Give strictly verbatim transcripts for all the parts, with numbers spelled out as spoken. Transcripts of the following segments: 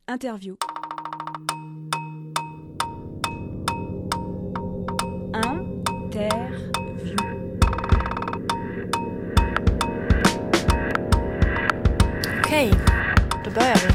Interview. Interview. Okej, då börjar vi.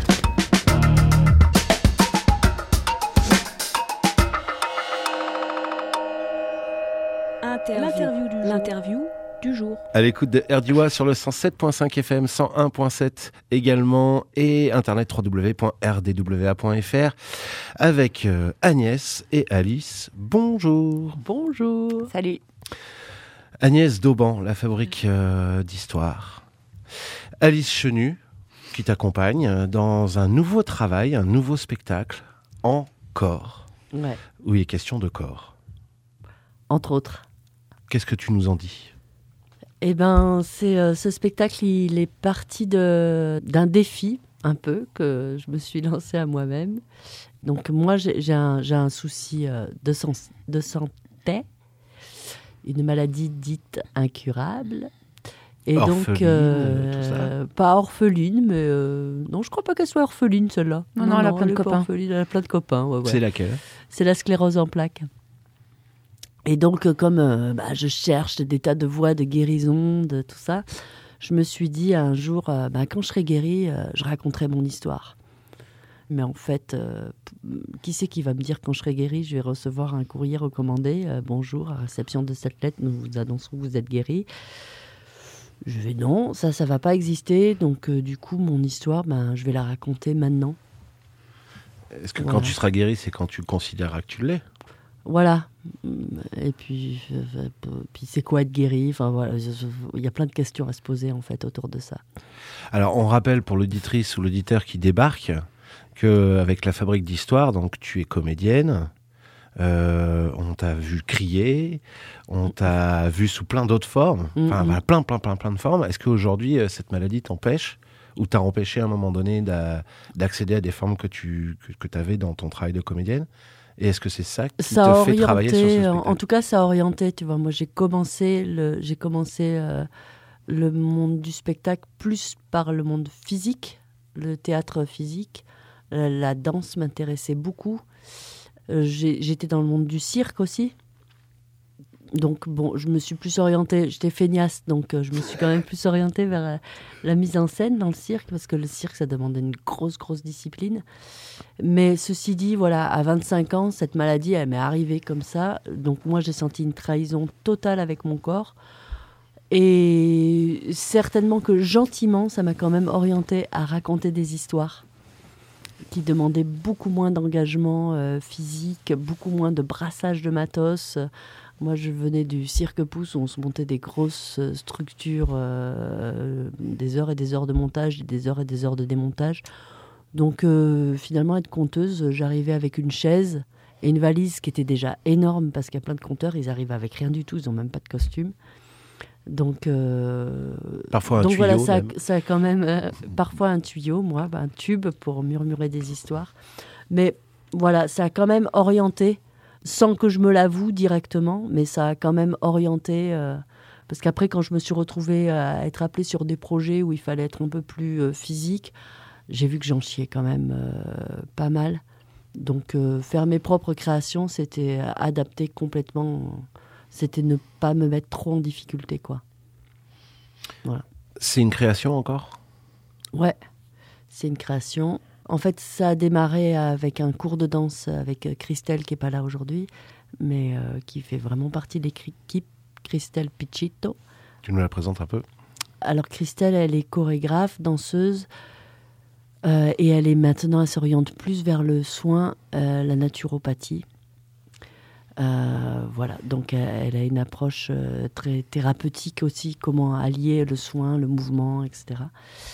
Interview. L'interview du jour. L'interview du jour. À l'écoute de R D W A sur le cent sept virgule cinq F M, cent un virgule sept également, et internet w w w point r d w a point f r avec euh, Agnès et Alice. Bonjour. Bonjour. Salut. Agnès Dauban, la fabrique euh, d'histoire. Alice Chenu, qui t'accompagne dans un nouveau travail, un nouveau spectacle en corps. Ouais. Où il est question de corps. Entre autres. Qu'est-ce que tu nous en dis ? Eh ben, c'est euh, ce spectacle, il est parti de d'un défi un peu que je me suis lancé à moi-même. Donc moi, j'ai, j'ai un j'ai un souci euh, de sens, de santé, une maladie dite incurable. Et orpheline, donc euh, tout ça. Pas orpheline, mais euh, non, je crois pas qu'elle soit orpheline celle-là. Non, non, elle a plein de est pas copains. orpheline, elle a plein de copains. Ouais, ouais. C'est laquelle ? C'est la sclérose en plaques. Et donc, euh, comme euh, bah, je cherche des tas de voies de guérison, de tout ça, je me suis dit un jour, euh, bah, quand je serai guérie, euh, je raconterai mon histoire. Mais en fait, euh, qui c'est qui va me dire quand je serai guérie, je vais recevoir un courrier recommandé. Euh, bonjour, à réception de cette lettre, nous vous annonçons que vous êtes guérie. Je vais non, ça, ça va pas exister. Donc, euh, du coup, mon histoire, ben, je vais la raconter maintenant. Est-ce que Voilà. quand tu seras guérie, c'est quand tu considéreras que tu l'es ? Voilà. Et puis, euh, puis c'est quoi être guéri ? Enfin voilà, il y a plein de questions à se poser en fait autour de ça. Alors, on rappelle pour l'auditrice ou l'auditeur qui débarque qu'avec la fabrique d'histoire, donc tu es comédienne, euh, on t'a vu crier, on t'a vu sous plein d'autres formes, enfin Mm-hmm. voilà, plein, plein, plein, plein de formes. Est-ce qu'aujourd'hui, euh, cette maladie t'empêche ou t'a empêché à un moment donné d'a- d'accéder à des formes que tu que, que avais dans ton travail de comédienne ? Et est-ce que c'est ça qui Ça a te fait travailler sur ce orienté, spectacle ? en tout cas, ça a orienté. Tu vois, moi, j'ai commencé le, j'ai commencé euh, le monde du spectacle plus par le monde physique, le théâtre physique. La, la danse m'intéressait beaucoup. Euh, j'ai, j'étais dans le monde du cirque aussi. Donc, bon, je me suis plus orientée, j'étais feignasse, donc euh, je me suis quand même plus orientée vers euh, la mise en scène dans le cirque, parce que le cirque, ça demande une grosse, grosse discipline. Mais ceci dit, voilà, à vingt-cinq ans, cette maladie, elle m'est arrivée comme ça. Donc moi, j'ai senti une trahison totale avec mon corps. Et certainement que gentiment, ça m'a quand même orientée à raconter des histoires qui demandaient beaucoup moins d'engagement euh, physique, beaucoup moins de brassage de matos. Moi, je venais du cirque pouce où on se montait des grosses structures, euh, des heures et des heures de montage, des heures et des heures de démontage. Donc, euh, finalement, être conteuse, j'arrivais avec une chaise et une valise qui était déjà énorme parce qu'il y a plein de conteurs, ils arrivent avec rien du tout, ils n'ont même pas de costume. Donc, euh, Parfois un donc tuyau voilà, ça, même. ça a quand même euh, parfois un tuyau, moi, bah, un tube pour murmurer des histoires. Mais voilà, ça a quand même orienté, sans que je me l'avoue directement, mais ça a quand même orienté. Euh, parce qu'après, quand je me suis retrouvée à être appelée sur des projets où il fallait être un peu plus euh, physique, j'ai vu que j'en chiais quand même euh, pas mal. Donc, euh, faire mes propres créations, c'était adapter complètement. C'était ne pas me mettre trop en difficulté, quoi. Voilà. C'est une création encore ? Ouais, c'est une création. En fait, ça a démarré avec un cours de danse avec Christelle, qui n'est pas là aujourd'hui, mais euh, qui fait vraiment partie de l'équipe, Christelle Piccitto. Tu nous la présentes un peu ? Alors, Christelle, elle est chorégraphe, danseuse, euh, et elle est maintenant, elle s'oriente plus vers le soin, euh, la naturopathie. Euh, voilà, donc elle, elle a une approche euh, très thérapeutique aussi, comment allier le soin, le mouvement, et cetera.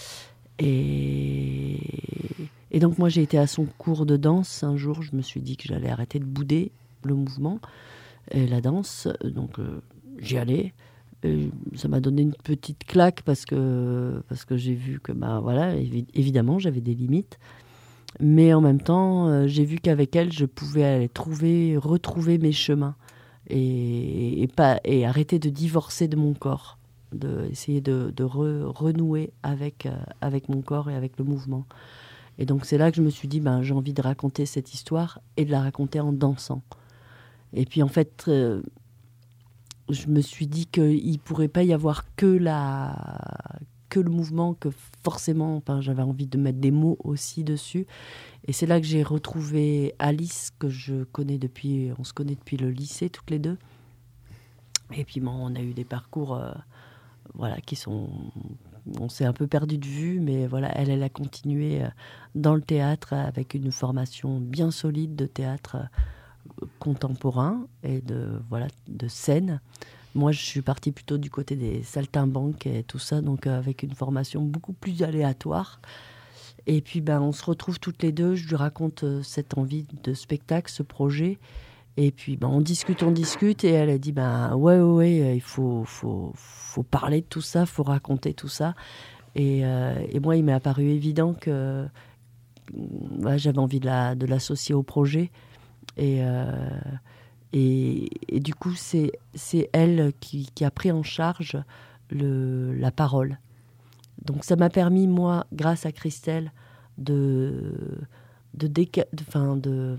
Et, et donc moi j'ai été à son cours de danse un jour, je me suis dit que j'allais arrêter de bouder le mouvement et la danse, donc euh, j'y allais. Et ça m'a donné une petite claque parce que, parce que j'ai vu que, bah, voilà, évi- évidemment j'avais des limites. Mais en même temps, euh, j'ai vu qu'avec elle, je pouvais aller trouver, retrouver mes chemins et, et, pas, et arrêter de divorcer de mon corps, de, essayer de, de re, renouer avec, euh, avec mon corps et avec le mouvement. Et donc c'est là que je me suis dit, ben, j'ai envie de raconter cette histoire et de la raconter en dansant. Et puis en fait, euh, je me suis dit qu'il ne pourrait pas y avoir que, la, que le mouvement, que forcément, enfin, j'avais envie de mettre des mots aussi dessus. Et c'est là que j'ai retrouvé Alice, que je connais depuis, on se connaît depuis le lycée toutes les deux. Et puis bon, on a eu des parcours euh, voilà, qui sont... On s'est un peu perdu de vue, mais voilà, elle, elle a continué dans le théâtre avec une formation bien solide de théâtre contemporain et de, voilà, de scène. Moi, je suis partie plutôt du côté des saltimbanques et tout ça, donc avec une formation beaucoup plus aléatoire. Et puis, ben, on se retrouve toutes les deux. Je lui raconte cette envie de spectacle, ce projet. Et puis, ben, on discute, on discute. Et elle a dit, ben, ouais, ouais, ouais, il faut, faut, faut parler de tout ça, il faut raconter tout ça. Et, euh, et moi, il m'est apparu évident que ouais, j'avais envie de, la, de l'associer au projet. Et, euh, et, et du coup, c'est, c'est elle qui, qui a pris en charge le, la parole. Donc, ça m'a permis, moi, grâce à Christelle, de... de, déca- de, fin, de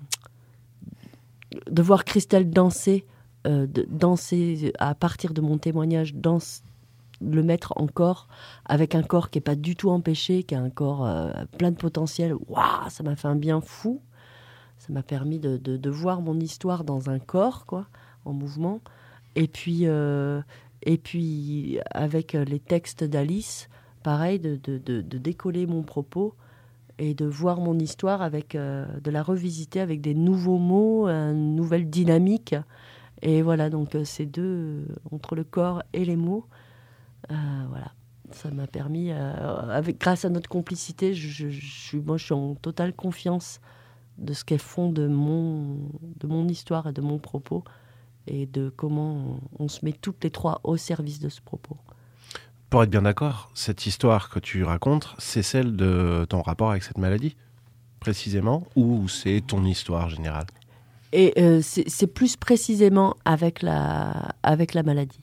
de voir Christelle danser, euh, de, danser à partir de mon témoignage, danse, le mettre en corps, avec un corps qui n'est pas du tout empêché, qui a un corps euh, plein de potentiel. Waouh, ça m'a fait un bien fou. Ça m'a permis de, de, de voir mon histoire dans un corps, quoi, en mouvement. Et puis, euh, et puis avec les textes d'Alice, pareil, de, de, de, de décoller mon propos et de voir mon histoire, avec, euh, de la revisiter avec des nouveaux mots, une nouvelle dynamique. Et voilà, donc euh, ces deux, euh, entre le corps et les mots, euh, voilà, ça m'a permis, euh, avec, grâce à notre complicité, je, je, je, suis, moi je suis en totale confiance de ce qu'elles font de mon, de mon histoire et de mon propos, et de comment on, on se met toutes les trois au service de ce propos. Pour être bien d'accord, cette histoire que tu racontes, c'est celle de ton rapport avec cette maladie, précisément, ou c'est ton histoire générale ? Et euh, c'est, c'est plus précisément avec la, avec la maladie.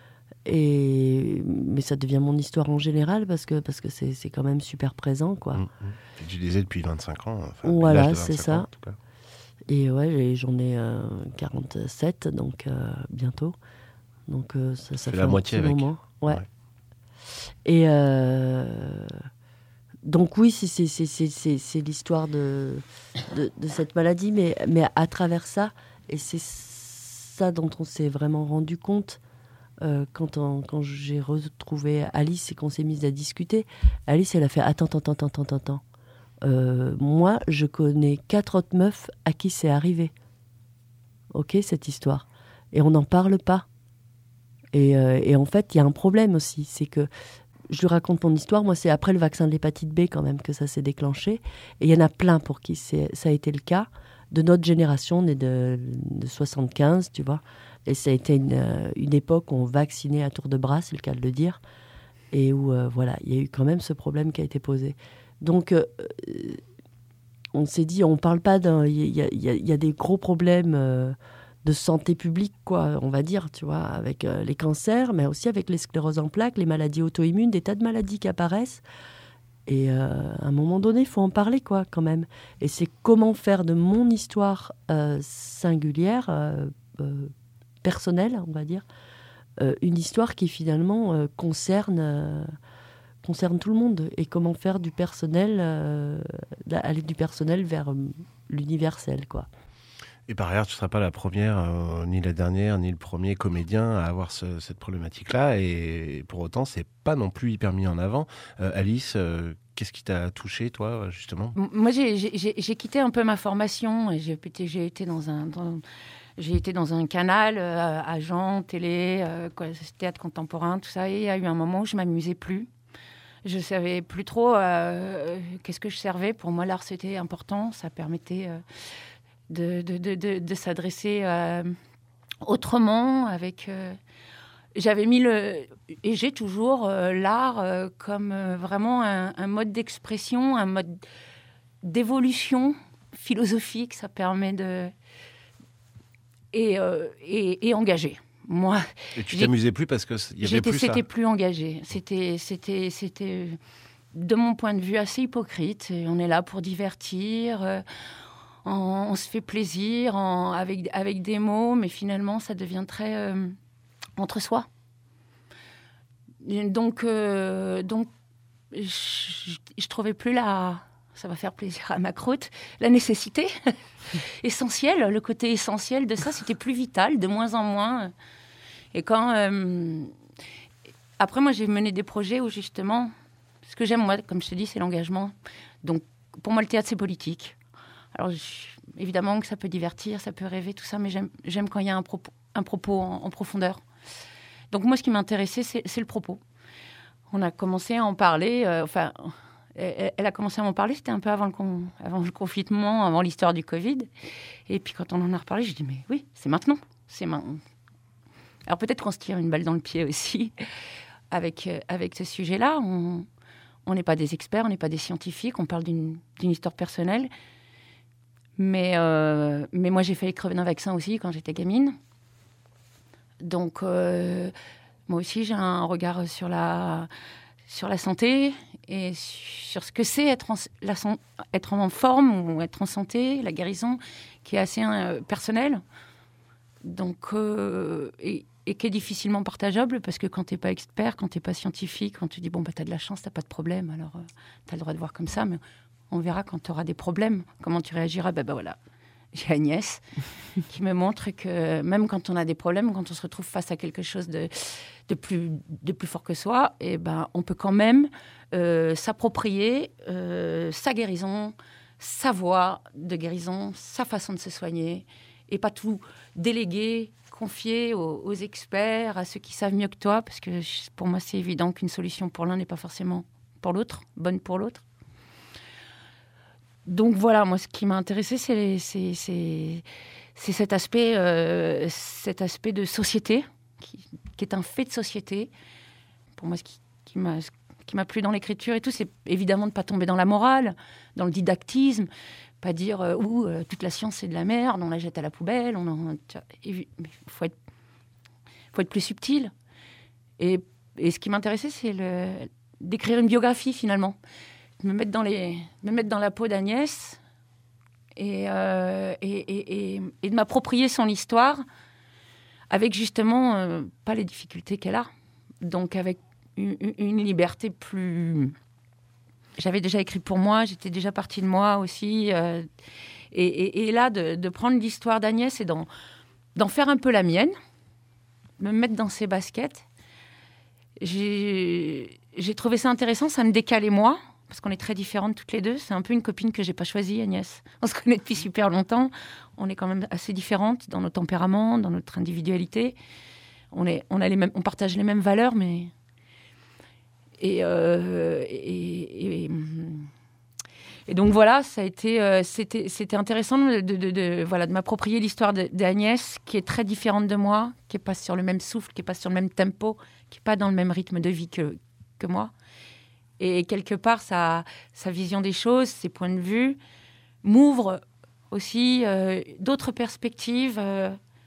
Et, mais ça devient mon histoire en général, parce que, parce que c'est, c'est quand même super présent, quoi. Mmh, mmh. Tu disais depuis vingt-cinq ans. Enfin, voilà, l'âge de c'est vingt-cinq ça. ans, en tout cas. Et ouais, j'en ai euh, quarante-sept, donc euh, bientôt. Donc euh, ça, ça fait la un moitié petit avec. moment. Ouais. Ouais. Et euh, donc oui, c'est, c'est, c'est, c'est, c'est, c'est l'histoire de, de, de cette maladie, mais, mais à travers ça, et c'est ça dont on s'est vraiment rendu compte euh, quand, on, quand j'ai retrouvé Alice et qu'on s'est mis à discuter. Alice, elle a fait « Attends, attends, attends, attends, attends. Euh, moi, je connais quatre autres meufs à qui c'est arrivé. Ok, cette histoire. Et on n'en parle pas. Et, euh, et en fait, il y a un problème aussi, c'est que je lui raconte mon histoire. Moi, c'est après le vaccin de l'hépatite B quand même que ça s'est déclenché. Et il y en a plein pour qui c'est, ça a été le cas, de notre génération, née de, de soixante-quinze, tu vois. Et ça a été une, une époque où on vaccinait à tour de bras, c'est le cas de le dire. Et où, euh, voilà, il y a eu quand même ce problème qui a été posé. Donc, euh, on s'est dit, on ne parle pas d'un... Il y, y, y a des gros problèmes... Euh, de santé publique, quoi, on va dire, tu vois, avec euh, les cancers, mais aussi avec les scléroses en plaques, les maladies auto-immunes, des tas de maladies qui apparaissent. Et euh, à un moment donné, il faut en parler, quoi, quand même. Et c'est comment faire de mon histoire euh, singulière, euh, euh, personnelle, on va dire, euh, une histoire qui finalement euh, concerne, euh, concerne tout le monde. Et comment faire du personnel, euh, aller du personnel vers euh, l'universel, quoi. Et par ailleurs, tu ne seras pas la première, euh, ni la dernière, ni le premier comédien à avoir ce, cette problématique-là. Et pour autant, ce n'est pas non plus hyper mis en avant. Euh, Alice, euh, qu'est-ce qui t'a touché, toi, justement ? Moi, j'ai, j'ai, j'ai quitté un peu ma formation. Et j'ai, j'ai, été, dans un, dans, j'ai été dans un canal, euh, agent, télé, euh, quoi, théâtre contemporain, tout ça. Et il y a eu un moment où je ne m'amusais plus. Je ne savais plus trop euh, qu'est-ce que je servais. Pour moi, l'art, c'était important. Ça permettait... Euh, De, de, de, de, de s'adresser euh, autrement. Avec, euh, j'avais mis le... Et j'ai toujours euh, l'art euh, comme euh, vraiment un, un mode d'expression, un mode d'évolution philosophique. Ça permet de... Et, euh, et, et engagé. Moi, et tu t'amusais plus parce qu'il y avait plus ça. C'était plus engagé. C'était... c'était, c'était de mon point de vue, assez hypocrite. Et on est là pour divertir, euh, on, on se fait plaisir en, avec, avec des mots, mais finalement, ça devient très euh, entre soi. Donc, euh, donc je, je trouvais plus la... Ça va faire plaisir à ma croûte. La nécessité essentielle, le côté essentiel de ça, c'était plus vital, de moins en moins. Et quand... Euh, après, moi, j'ai mené des projets où, justement... Ce que j'aime, moi, comme je te dis, c'est l'engagement. Donc, pour moi, le théâtre, c'est politique. Alors, je, évidemment que ça peut divertir, ça peut rêver, tout ça, mais j'aime, j'aime quand il y a un propos, un propos en, en profondeur. Donc, moi, ce qui m'intéressait, c'est, c'est le propos. On a commencé à en parler... Euh, enfin... Elle a commencé à m'en parler, c'était un peu avant le, con, avant le confinement, avant l'histoire du Covid. Et puis quand on en a reparlé, j'ai dit, mais oui, c'est maintenant. C'est maintenant. Alors peut-être qu'on se tire une balle dans le pied aussi avec, euh, avec ce sujet-là. On n'est pas des experts, on n'est pas des scientifiques, on parle d'une, d'une histoire personnelle. Mais, euh, mais moi, j'ai failli crever d'un vaccin aussi quand j'étais gamine. Donc, euh, moi aussi, j'ai un regard sur la... sur la santé et sur ce que c'est être en, la, être en forme ou être en santé, la guérison, qui est assez euh, personnelle donc, euh, et, et qui est difficilement partageable parce que quand tu n'es pas expert, quand tu n'es pas scientifique, quand tu dis bon, bah, tu as de la chance, tu n'as pas de problème, alors euh, tu as le droit de voir comme ça, mais on verra quand tu auras des problèmes, comment tu réagiras. Ben, ben voilà. J'ai Agnès qui me montre que même quand on a des problèmes, quand on se retrouve face à quelque chose de, de, plus, de plus fort que soi, et ben, on peut quand même euh, s'approprier euh, sa guérison, sa voie de guérison, sa façon de se soigner, et pas tout déléguer, confier aux, aux experts, à ceux qui savent mieux que toi, parce que pour moi, c'est évident qu'une solution pour l'un n'est pas forcément pour l'autre, bonne pour l'autre. Donc voilà, moi, ce qui m'a intéressée, c'est, c'est, c'est, c'est cet, aspect, euh, cet aspect de société, qui, qui est un fait de société. Pour moi, ce qui, qui, m'a, ce qui m'a plu dans l'écriture et tout, c'est évidemment de ne pas tomber dans la morale, dans le didactisme, pas dire euh, « Ouh, euh, toute la science, c'est de la merde, on la jette à la poubelle. » Il faut être, faut être plus subtil. Et, et ce qui m'intéressait, c'est le, d'écrire une biographie, finalement. Me mettre dans, les, me mettre dans la peau d'Agnès et, euh, et, et, et, et de m'approprier son histoire avec justement euh, pas les difficultés qu'elle a. Donc avec une, une liberté plus... J'avais déjà écrit pour moi, j'étais déjà partie de moi aussi. Euh, et, et, et là, de, de prendre l'histoire d'Agnès et d'en, d'en faire un peu la mienne, me mettre dans ses baskets, j'ai, j'ai trouvé ça intéressant, ça me décalait moi. Parce qu'on est très différentes toutes les deux. C'est un peu une copine que j'ai pas choisie, Agnès. On se connaît depuis super longtemps. On est quand même assez différentes dans nos tempéraments, dans notre individualité. On, est, on, a les mêmes, on partage les mêmes valeurs, mais... Et, euh, et, et, et donc voilà, ça a été, euh, c'était, c'était intéressant de, de, de, de, voilà, de m'approprier l'histoire de, d'Agnès, qui est très différente de moi, qui n'est pas sur le même souffle, qui n'est pas sur le même tempo, qui n'est pas dans le même rythme de vie que, que moi. Et quelque part, sa, sa vision des choses, ses points de vue, m'ouvre aussi euh, d'autres perspectives. Euh,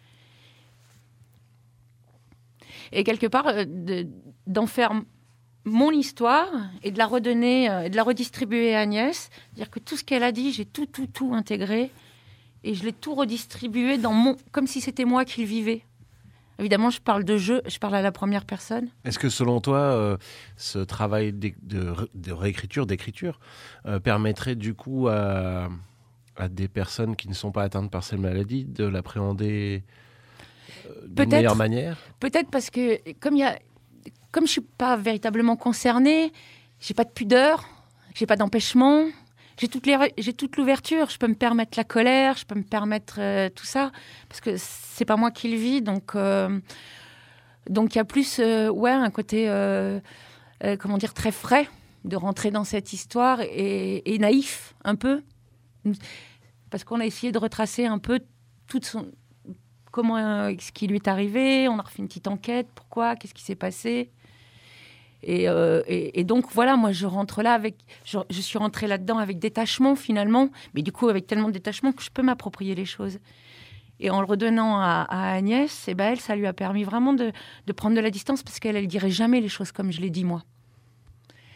et quelque part, euh, de, d'en faire mon histoire et de la redonner, euh, de la redistribuer à Agnès. C'est-à-dire que tout ce qu'elle a dit, j'ai tout, tout, tout intégré. Et je l'ai tout redistribué dans mon, comme si c'était moi qui le vivais. Évidemment, je parle de jeu, je parle à la première personne. Est-ce que selon toi, euh, ce travail de, de, de réécriture, d'écriture, euh, permettrait du coup à, à des personnes qui ne sont pas atteintes par cette maladie de l'appréhender euh, d'une peut-être, meilleure manière ? Peut-être parce que comme, y a, comme je ne suis pas véritablement concernée, je n'ai pas de pudeur, je n'ai pas d'empêchement, j'ai toute, les, j'ai toute l'ouverture, je peux me permettre la colère, je peux me permettre euh, tout ça, parce que c'est pas moi qui le vis, donc euh, donc il y a plus euh, ouais un côté euh, euh, comment dire très frais de rentrer dans cette histoire et, et naïf un peu, parce qu'on a essayé de retracer un peu toute son comment euh, ce qui lui est arrivé, on a refait une petite enquête, pourquoi, qu'est-ce qui s'est passé. Et, euh, et, et donc, voilà, moi, je rentre là avec... Je, je suis rentrée là-dedans avec détachement, finalement. Mais du coup, avec tellement de détachement que je peux m'approprier les choses. Et en le redonnant à, à Agnès, eh ben, elle, ça lui a permis vraiment de, de prendre de la distance parce qu'elle ne dirait jamais les choses comme je les dis, moi.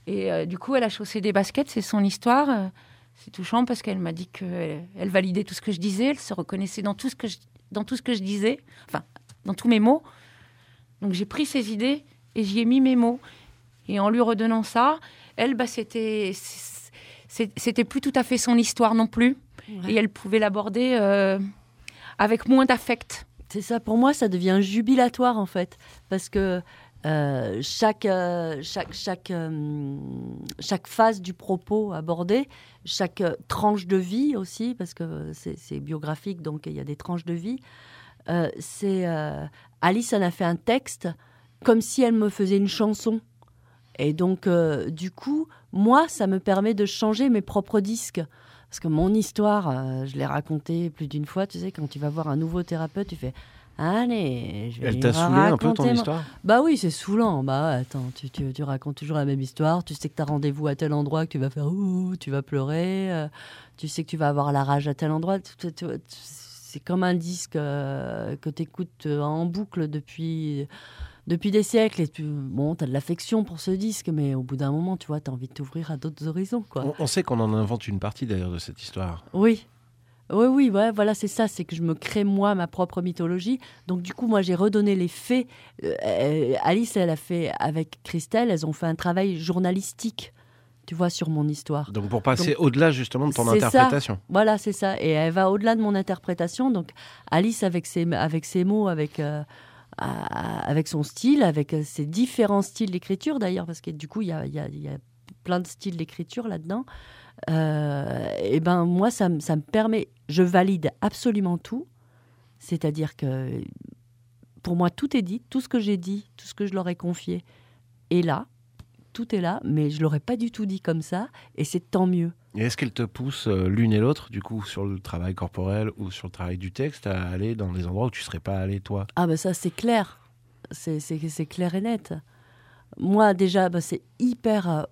Et euh, du coup, elle a chaussé des baskets, c'est son histoire. Euh, c'est touchant parce qu'elle m'a dit qu'elle elle validait tout ce que je disais, elle se reconnaissait dans tout ce que je, dans tout ce que je disais, enfin, dans tous mes mots. Donc j'ai pris ses idées et j'y ai mis mes mots. Et en lui redonnant ça, elle, bah, c'était, c'était plus tout à fait son histoire non plus. Ouais. Et elle pouvait l'aborder euh, avec moins d'affect. C'est ça, pour moi, ça devient jubilatoire en fait. Parce que euh, chaque, euh, chaque, chaque, euh, chaque phase du propos abordé, chaque euh, tranche de vie aussi, parce que c'est, c'est biographique, donc il y a des tranches de vie. Euh, c'est, euh, Alice en a fait un texte comme si elle me faisait une chanson. Et donc, euh, du coup, moi, ça me permet de changer mes propres disques. Parce que mon histoire, euh, je l'ai racontée plus d'une fois. Tu sais, quand tu vas voir un nouveau thérapeute, tu fais « Allez, je vais Elle t'a saoulé un peu ton mon... histoire ? Bah oui, c'est saoulant. Bah attends, tu, tu, tu racontes toujours la même histoire. Tu sais que tu as rendez-vous à tel endroit, que tu vas faire « Ouh », tu vas pleurer. Euh, tu sais que tu vas avoir la rage à tel endroit. Tu, tu, tu, c'est comme un disque euh, que tu écoutes en boucle depuis... Depuis des siècles, et tu bon, as de l'affection pour ce disque, mais au bout d'un moment, tu vois, tu as envie de t'ouvrir à d'autres horizons, quoi. On, on sait qu'on en invente une partie, d'ailleurs, de cette histoire. Oui, oui, oui, ouais, voilà, c'est ça, c'est que je me crée, moi, ma propre mythologie. Donc, du coup, moi, j'ai redonné les faits. Euh, Alice, elle a fait, avec Christelle, elles ont fait un travail journalistique, tu vois, sur mon histoire. Donc, pour passer donc, au-delà, justement, de ton c'est interprétation. Ça. Voilà, c'est ça. Et elle va au-delà de mon interprétation. Donc, Alice, avec ses, avec ses mots, avec... Euh, avec son style, avec ses différents styles d'écriture d'ailleurs, parce que du coup, il y a, y a, y a plein de styles d'écriture là-dedans. Euh, et ben moi, ça, ça me permet... Je valide absolument tout. C'est-à-dire que, pour moi, tout est dit. Tout ce que j'ai dit, tout ce que je leur ai confié est là. Tout est là, mais je ne l'aurais pas du tout dit comme ça. Et c'est tant mieux. Et est-ce qu'elles te poussent euh, l'une et l'autre, du coup, sur le travail corporel ou sur le travail du texte, à aller dans des endroits où tu ne serais pas allé, toi ? Ah ben ça, c'est clair. C'est, c'est, c'est clair et net. Moi, déjà, ben, c'est hyper... Euh,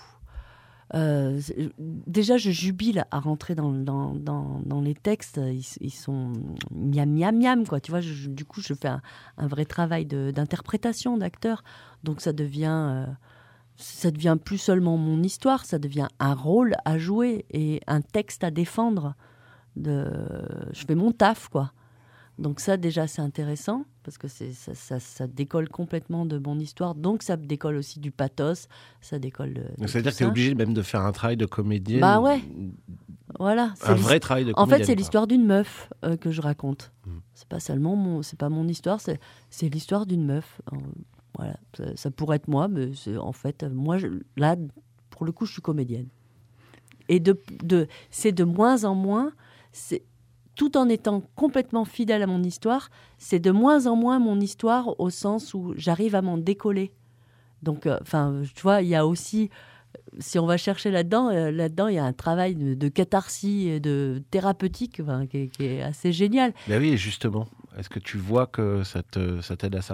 euh, c'est, déjà, je jubile à rentrer dans, dans, dans, dans les textes. Ils, ils sont miam, miam, miam, quoi. Tu vois, je, du coup, je fais un, un vrai travail de, d'interprétation, d'acteur. Donc, ça devient... Euh, ça devient plus seulement mon histoire, ça devient un rôle à jouer et un texte à défendre. De... Je fais mon taf, quoi. Donc ça, déjà, c'est intéressant, parce que c'est, ça, ça, ça décolle complètement de mon histoire. Donc ça décolle aussi du pathos, ça décolle de, de Donc, c'est-à-dire que tu es ça. obligé même de faire un travail de comédienne. Bah ouais, voilà. Un vrai travail de En comédienne. fait, c'est quoi. l'histoire d'une meuf euh, que je raconte. Mmh. C'est pas seulement mon, c'est pas mon histoire, c'est, c'est l'histoire d'une meuf. Euh, Voilà, ça, ça pourrait être moi, mais c'est, en fait, moi, je, là, pour le coup, je suis comédienne. Et de, de, c'est de moins en moins, c'est, tout en étant complètement fidèle à mon histoire, c'est de moins en moins mon histoire au sens où j'arrive à m'en décoller. Donc, enfin, euh, tu vois, il y a aussi, si on va chercher là-dedans, euh, là-dedans, il y a un travail de, de catharsis et de thérapeutique enfin, qui, qui est assez génial. Ben oui, justement. Est-ce que tu vois que ça, te, ça t'aide à ça ?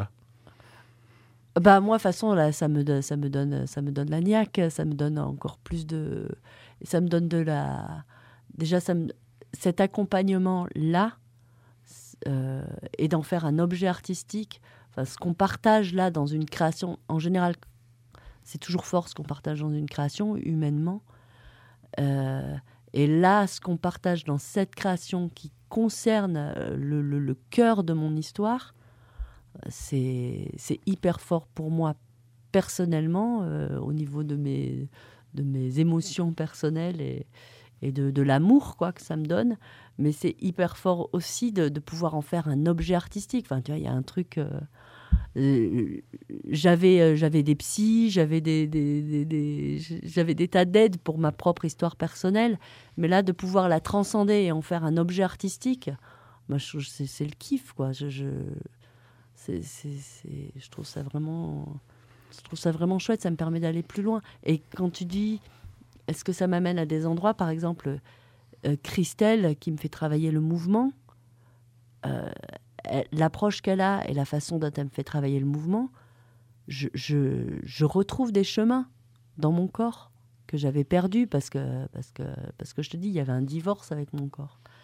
Bah moi de toute façon là ça me donne ça me donne ça me donne la niaque, ça me donne encore plus de ça me donne de la déjà ça me... cet accompagnement là euh, et d'en faire un objet artistique, enfin ce qu'on partage là dans une création en général c'est toujours fort ce qu'on partage dans une création humainement euh, et là ce qu'on partage dans cette création qui concerne le, le, le cœur de mon histoire. C'est, c'est hyper fort pour moi personnellement, euh, au niveau de mes, de mes émotions personnelles et, et de, de l'amour quoi, que ça me donne. Mais c'est hyper fort aussi de, de pouvoir en faire un objet artistique. Enfin, tu vois, il y a un truc... Euh, euh, j'avais, euh, j'avais des psys, j'avais des, des, des, des, j'avais des tas d'aides pour ma propre histoire personnelle. Mais là, de pouvoir la transcender et en faire un objet artistique, moi, je, c'est, c'est le kiff, quoi. Je... je C'est, c'est, c'est, je trouve ça vraiment, je trouve ça vraiment chouette. Ça me permet d'aller plus loin. Et quand tu dis, est-ce que ça m'amène à des endroits, par exemple, euh, Christelle qui me fait travailler le mouvement, euh, elle, l'approche qu'elle a et la façon dont elle me fait travailler le mouvement, je, je, je retrouve des chemins dans mon corps que j'avais perdus parce que, parce que, parce que je te dis, il y avait un divorce avec mon corps.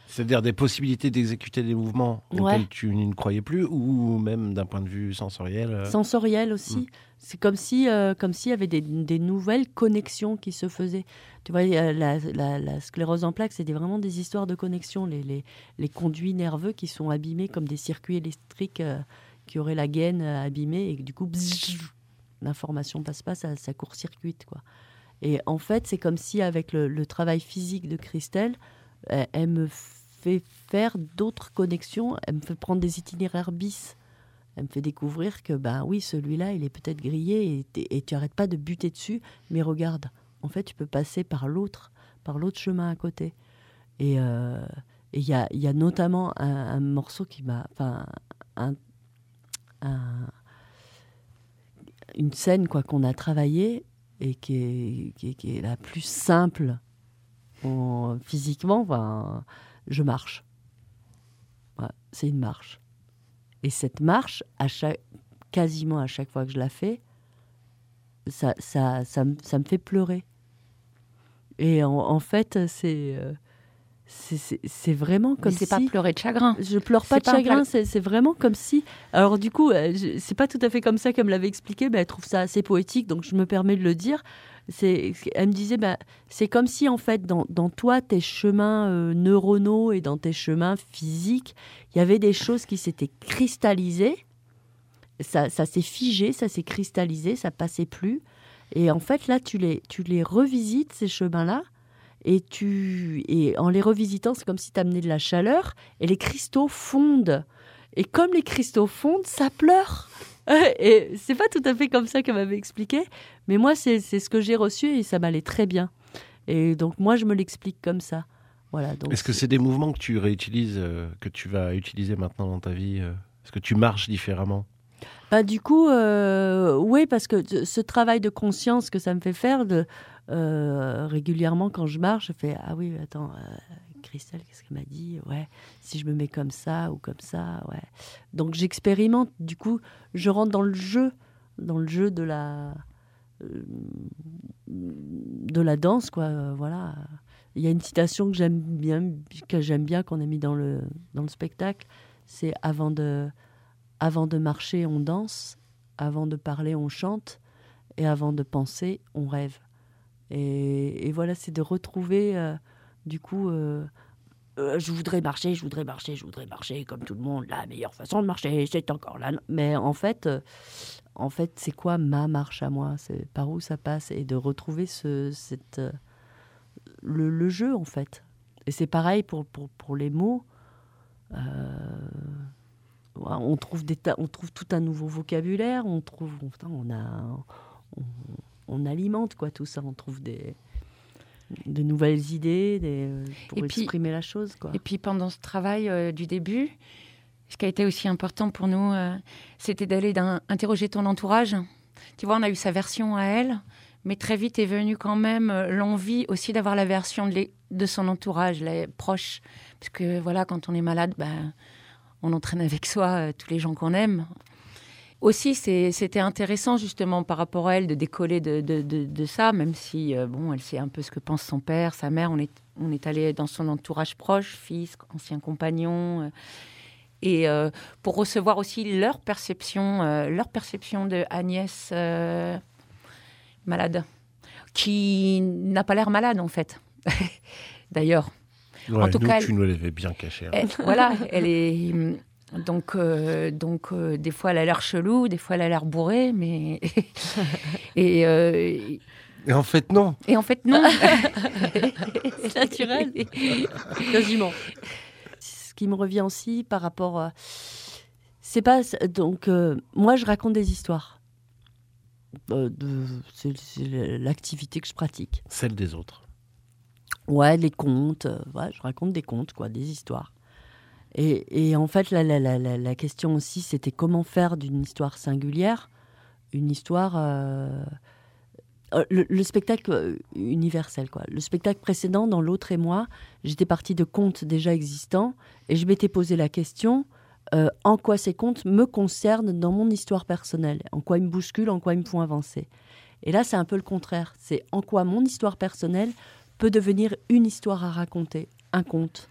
C'est-à-dire des possibilités d'exécuter des mouvements auxquels Ouais. tu ne croyais plus, ou même d'un point de vue sensoriel euh... Sensoriel aussi. Mm. C'est comme si, euh, comme s'il y avait des, des nouvelles connexions qui se faisaient. Tu vois, la, la, la sclérose en plaques, c'est des, vraiment des histoires de connexion. Les, les, les conduits nerveux qui sont abîmés comme des circuits électriques euh, qui auraient la gaine euh, abîmée et que du coup, bzzz, l'information passe pas, ça, ça court-circuite, quoi. Et en fait, c'est comme si avec le, le travail physique de Christelle, elle, elle me fait faire d'autres connexions, elle me fait prendre des itinéraires bis. Elle me fait découvrir que, ben oui, celui-là, il est peut-être grillé et, et tu n'arrêtes pas de buter dessus, mais regarde, en fait, tu peux passer par l'autre, par l'autre chemin à côté. Et il euh, y, a, y a notamment un, un morceau qui m'a... Enfin, un, un, une scène quoi, qu'on a travaillée et qui est, qui est, qui est la plus simple en, physiquement. Enfin, je marche. Ouais, c'est une marche. Et cette marche, à chaque, quasiment à chaque fois que je la fais, ça, ça, ça, me, ça me fait pleurer. Et en, en fait, c'est, euh, c'est, c'est, c'est vraiment comme Mais c'est si... pas pleurer de chagrin. Je pleure pas C'est de pas un chagrin, pla- c'est, c'est vraiment comme si... Alors du coup, euh, je, c'est pas tout à fait comme ça qu'elle me l'avait expliqué, mais elle trouve ça assez poétique, donc je me permets de le dire. C'est, elle me disait, bah, c'est comme si en fait, dans, dans toi, tes chemins euh, neuronaux et dans tes chemins physiques, il y avait des choses qui s'étaient cristallisées. Ça, ça s'est figé, ça s'est cristallisé, ça passait plus. Et en fait, là, tu les, tu les revisites, ces chemins-là, et, tu, et en les revisitant, c'est comme si tu amenais de la chaleur, et les cristaux fondent. Et comme les cristaux fondent, ça pleure. Et c'est pas tout à fait comme ça qu'elle m'avait expliqué, mais moi, c'est, c'est ce que j'ai reçu et ça m'allait très bien. Et donc, moi, je me l'explique comme ça. Voilà, donc Est-ce que c'est des mouvements que tu réutilises, euh, que tu vas utiliser maintenant dans ta vie euh... Est-ce que tu marches différemment? Bah, du coup, euh, oui, parce que ce travail de conscience que ça me fait faire, de, euh, régulièrement quand je marche, je fais « Ah oui, attends, euh, Christelle, qu'est-ce qu'elle m'a dit? Ouais, si je me mets comme ça ou comme ça, ouais. » Donc j'expérimente, du coup, je rentre dans le jeu, dans le jeu de la, euh, de la danse, quoi, euh, voilà. Il y a une citation que j'aime bien, que j'aime bien, qu'on a mis dans le, dans le spectacle, c'est « Avant de... » Avant de marcher, on danse. Avant de parler, on chante. Et avant de penser, on rêve. Et, et voilà, c'est de retrouver, euh, du coup, euh, euh, je voudrais marcher, je voudrais marcher, je voudrais marcher comme tout le monde. La meilleure façon de marcher, c'est encore là. Mais en fait, euh, en fait, c'est quoi ma marche à moi? C'est par où ça passe? Et de retrouver ce, cette, euh, le, le jeu, en fait. Et c'est pareil pour, pour, pour les mots. Euh, On trouve, des ta- on trouve tout un nouveau vocabulaire, on trouve, on, on, a, on, on alimente quoi, tout ça, on trouve des, de nouvelles idées des, pour Et puis- exprimer la chose. Quoi. Et puis pendant ce travail euh, du début, ce qui a été aussi important pour nous, euh, c'était d'aller d'un- interroger ton entourage. Tu vois, on a eu sa version à elle, mais très vite est venue quand même euh, l'envie aussi d'avoir la version de, les- de son entourage, les proches. Parce que voilà, quand on est malade, ben, on entraîne avec soi euh, tous les gens qu'on aime. Aussi, c'est, c'était intéressant justement par rapport à elle de décoller de, de, de, de ça, même si euh, bon, elle sait un peu ce que pense son père, sa mère. On est, on est allé dans son entourage proche, fils, ancien compagnon, euh, et euh, pour recevoir aussi leur perception, euh, leur perception de Agnès euh, malade, qui n'a pas l'air malade en fait. D'ailleurs. Ouais, En tout nous, cas, tu nous l'avais bien caché. hein. Elle- voilà, elle est donc euh, donc euh, des fois elle a l'air chelou, des fois elle a l'air bourrée, mais et euh, Et en fait, non. et en fait non. C'est naturel. Quasiment. Ce qui me revient aussi par rapport à... C'est pas... Donc, euh, moi, je raconte des histoires. Euh, de... c'est, c'est l'activité que je pratique. Celle des autres. Ouais, les contes. euh, ouais, je raconte des contes, quoi, des histoires. Et, et en fait, la, la, la, la, la question aussi, c'était comment faire d'une histoire singulière une histoire... Euh... Le, le spectacle universel, quoi. Le spectacle précédent, dans L'autre et moi, j'étais partie de contes déjà existants et je m'étais posé la question euh, en quoi ces contes me concernent dans mon histoire personnelle, en quoi ils me bousculent, en quoi ils me font avancer. Et là, c'est un peu le contraire. C'est en quoi mon histoire personnelle peut devenir une histoire à raconter, un conte.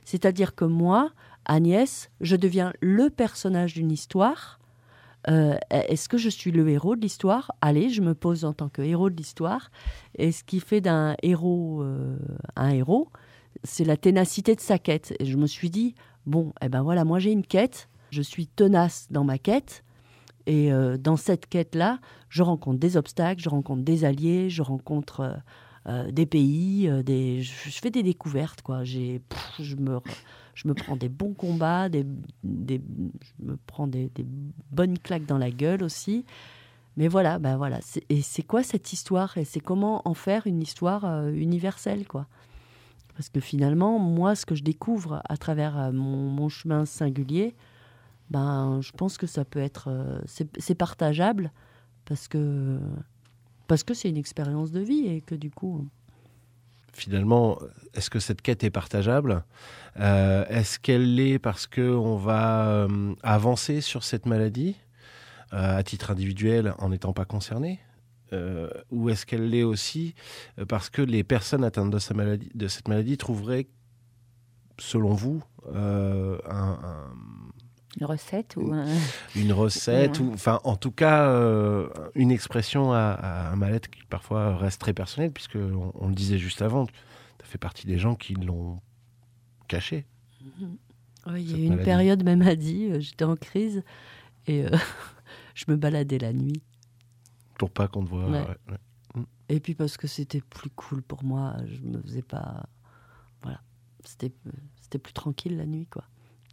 C'est-à-dire que moi, Agnès, je deviens le personnage d'une histoire. Euh, est-ce que je suis le héros de l'histoire ? Allez, je me pose en tant que héros de l'histoire. Et ce qui fait d'un héros euh, un héros, c'est la ténacité de sa quête. Et je me suis dit, bon, eh ben voilà, moi j'ai une quête, je suis tenace dans ma quête. Et euh, dans cette quête-là, je rencontre des obstacles, je rencontre des alliés, je rencontre euh, euh, des pays, euh, des... Je, je fais des découvertes, quoi. J'ai, pff, je me... Je me prends des bons combats, des, des, je me prends des, des bonnes claques dans la gueule aussi. Mais voilà, ben voilà. C'est, et c'est quoi cette histoire ? Et c'est comment en faire une histoire euh, universelle, quoi. Parce que finalement, moi, ce que je découvre à travers euh, mon, mon chemin singulier, ben, je pense que ça peut être... Euh, c'est, c'est partageable parce que, parce que c'est une expérience de vie et que du coup... Finalement, est-ce que cette quête est partageable ? euh, Est-ce qu'elle l'est parce qu'on va euh, avancer sur cette maladie euh, à titre individuel en n'étant pas concerné euh, ou est-ce qu'elle l'est aussi parce que les personnes atteintes de, sa maladie, de cette maladie trouveraient, selon vous, euh, un, un, une recette ou un... une recette, ou enfin en tout cas euh, une expression à, à un mal-être qui parfois reste très personnel, puisque on, on le disait juste avant, tu as fait partie des gens qui l'ont caché. Oui, il y a eu une période, même a dit, euh, j'étais en crise et euh, je me baladais la nuit. Pour pas qu'on te voit. Ouais. Ouais, ouais. Et puis parce que c'était plus cool pour moi, je me faisais pas, voilà, c'était c'était plus tranquille la nuit, quoi.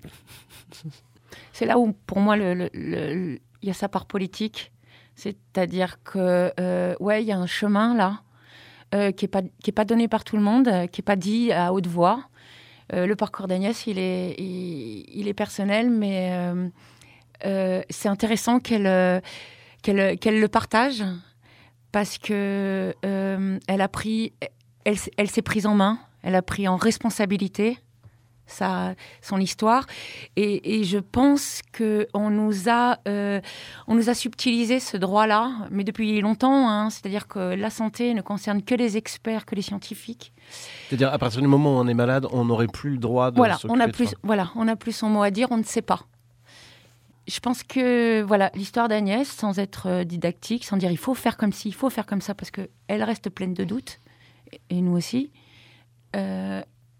C'est là où, pour moi, le, le, le, il y a sa part politique. C'est-à-dire que, euh, ouais, il y a un chemin, là, euh, qui n'est pas, qui est pas donné par tout le monde, euh, qui n'est pas dit à haute voix. Euh, le parcours d'Agnès, il est, il, il est personnel, mais euh, euh, c'est intéressant qu'elle, euh, qu'elle, qu'elle le partage, parce que euh, elle a pris, elle, elle s'est prise en main, elle a pris en responsabilité Sa, son histoire, et, et je pense que on nous a euh, on nous a subtilisé ce droit-là, mais depuis longtemps, hein, c'est-à-dire que la santé ne concerne que les experts, que les scientifiques. C'est-à-dire à partir du moment où on est malade, on n'aurait plus le droit de voilà, s'occuper on a de plus, soi. voilà, on a plus son mot à dire, on ne sait pas. Je pense que voilà, l'histoire d'Agnès, sans être didactique, sans dire il faut faire comme ci, il faut faire comme ça, parce que elle reste pleine de doutes, et nous aussi. Euh,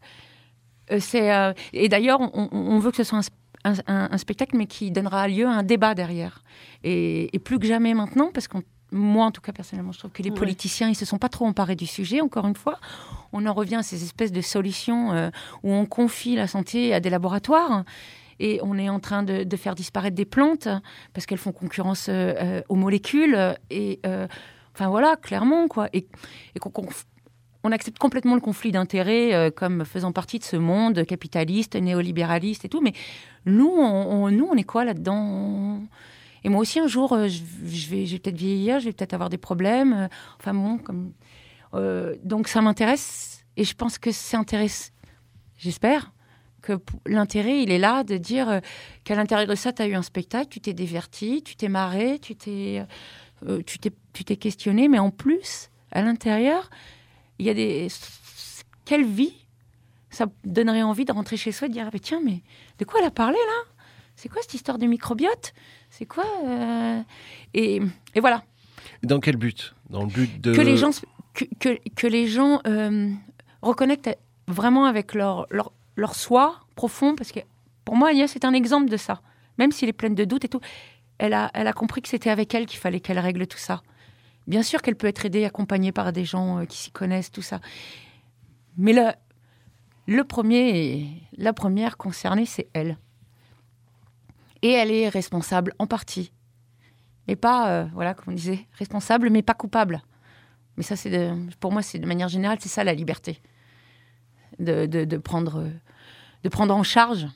C'est, euh, et d'ailleurs, on, on veut que ce soit un, un, un spectacle, mais qui donnera lieu à un débat derrière. Et, et plus que jamais maintenant, parce que moi, en tout cas, personnellement, je trouve que les ouais. politiciens, ils ne se sont pas trop emparés du sujet, encore une fois. On en revient à ces espèces de solutions euh, où on confie la santé à des laboratoires. Et on est en train de, de faire disparaître des plantes parce qu'elles font concurrence euh, aux molécules. Et, euh, enfin, voilà, clairement, quoi. Et, et qu'on... qu'on On accepte complètement le conflit d'intérêts euh, comme faisant partie de ce monde capitaliste, néolibéraliste et tout. Mais nous, on, on, nous, on est quoi là-dedans ? Et moi aussi, un jour, euh, je, je, vais, je vais peut-être vieillir, je vais peut-être avoir des problèmes. Euh, enfin bon, comme... Euh, donc ça m'intéresse. Et je pense que c'est intéressant. J'espère que l'intérêt, il est là de dire euh, qu'à l'intérieur de ça, tu as eu un spectacle, tu t'es diverti, tu t'es marré, tu t'es, euh, tu t'es, tu t'es questionné. Mais en plus, à l'intérieur... il y a des... Quelle vie ça donnerait envie de rentrer chez soi et de dire ah, « Tiens, mais de quoi elle a parlé, là ? C'est quoi cette histoire de microbiote ? C'est quoi euh... ?» et, et voilà. Dans quel but ? Dans le but de... Que les gens, que, que, que les gens euh, reconnectent vraiment avec leur, leur, leur soi profond. Parce que pour moi, Agnès, c'est un exemple de ça. Même s'il est pleine de doutes et tout, elle a, elle a compris que c'était avec elle qu'il fallait qu'elle règle tout ça. Bien sûr qu'elle peut être aidée, accompagnée par des gens euh, qui s'y connaissent, tout ça. Mais le, le premier, la première concernée, c'est elle. Et elle est responsable en partie. Mais pas, euh, voilà, comme on disait, responsable, mais pas coupable. Mais ça, c'est de, pour moi, c'est de manière générale, c'est ça la liberté. De, de, de, prendre, de prendre en charge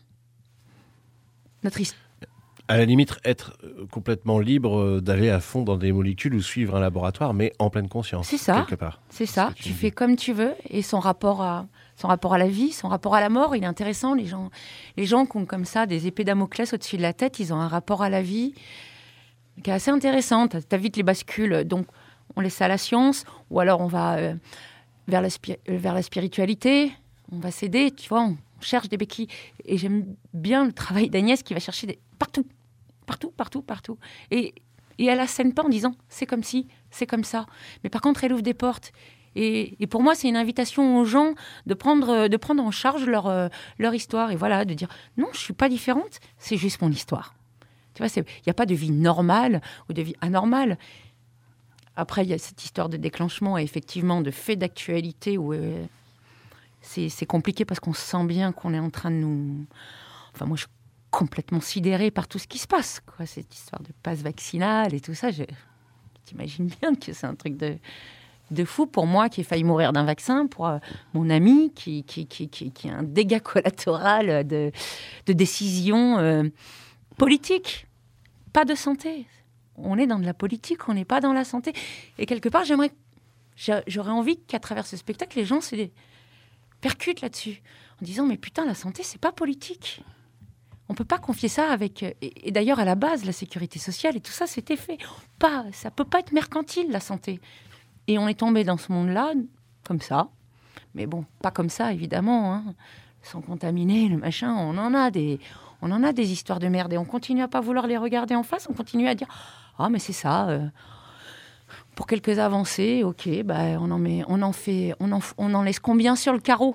notre histoire. À la limite, être complètement libre d'aller à fond dans des molécules ou suivre un laboratoire, mais en pleine conscience. C'est ça. Quelque part. C'est ça. Tu, tu fais comme tu veux. Et son rapport à, son rapport à la vie, son rapport à la mort, il est intéressant. Les gens, les gens qui ont comme ça des épées Damoclès au-dessus de la tête, ils ont un rapport à la vie qui est assez intéressant. Tu as vite les bascules. Donc, on laisse ça à la science. Ou alors, on va euh, vers, la spi- vers la spiritualité. On va s'aider, tu vois. On, on cherche des béquilles. Et j'aime bien le travail d'Agnès qui va chercher des... partout, partout, partout, partout. Et, et elle assène pas en disant c'est comme ci, c'est comme ça. Mais par contre, elle ouvre des portes. Et, et pour moi, c'est une invitation aux gens de prendre, de prendre en charge leur, euh, leur histoire. Et voilà, de dire non, je suis pas différente, c'est juste mon histoire. Tu vois, il n'y a pas de vie normale ou de vie anormale. Après, il y a cette histoire de déclenchement et effectivement de fait d'actualité où euh, c'est, c'est compliqué parce qu'on sent bien qu'on est en train de nous... Enfin, moi, je suis complètement sidérée par tout ce qui se passe, quoi. Cette histoire de passe vaccinal et tout ça, je... t'imagines bien que c'est un truc de, de fou pour moi qui ai failli mourir d'un vaccin, pour euh, mon ami qui, qui, qui, qui, qui a un dégât collatéral de, de décisions euh, politiques, pas de santé. On est dans de la politique, on n'est pas dans la santé. Et quelque part, j'aimerais, j'aurais envie qu'à travers ce spectacle, les gens se percutent là-dessus, en disant mais putain, la santé, c'est pas politique. On peut pas confier ça avec. Et, et d'ailleurs, à la base, la sécurité sociale et tout ça, c'était fait. Pas, ça peut pas être mercantile, la santé. Et on est tombé dans ce monde-là comme ça. Mais bon, pas comme ça, évidemment. Hein. Sans contaminer, le machin, on en a des. On en a des histoires de merde et on continue à pas vouloir les regarder en face. On continue à dire ah mais c'est ça. Euh, pour quelques avancées, ok, bah on en met, on en fait, on en, on en laisse combien sur le carreau?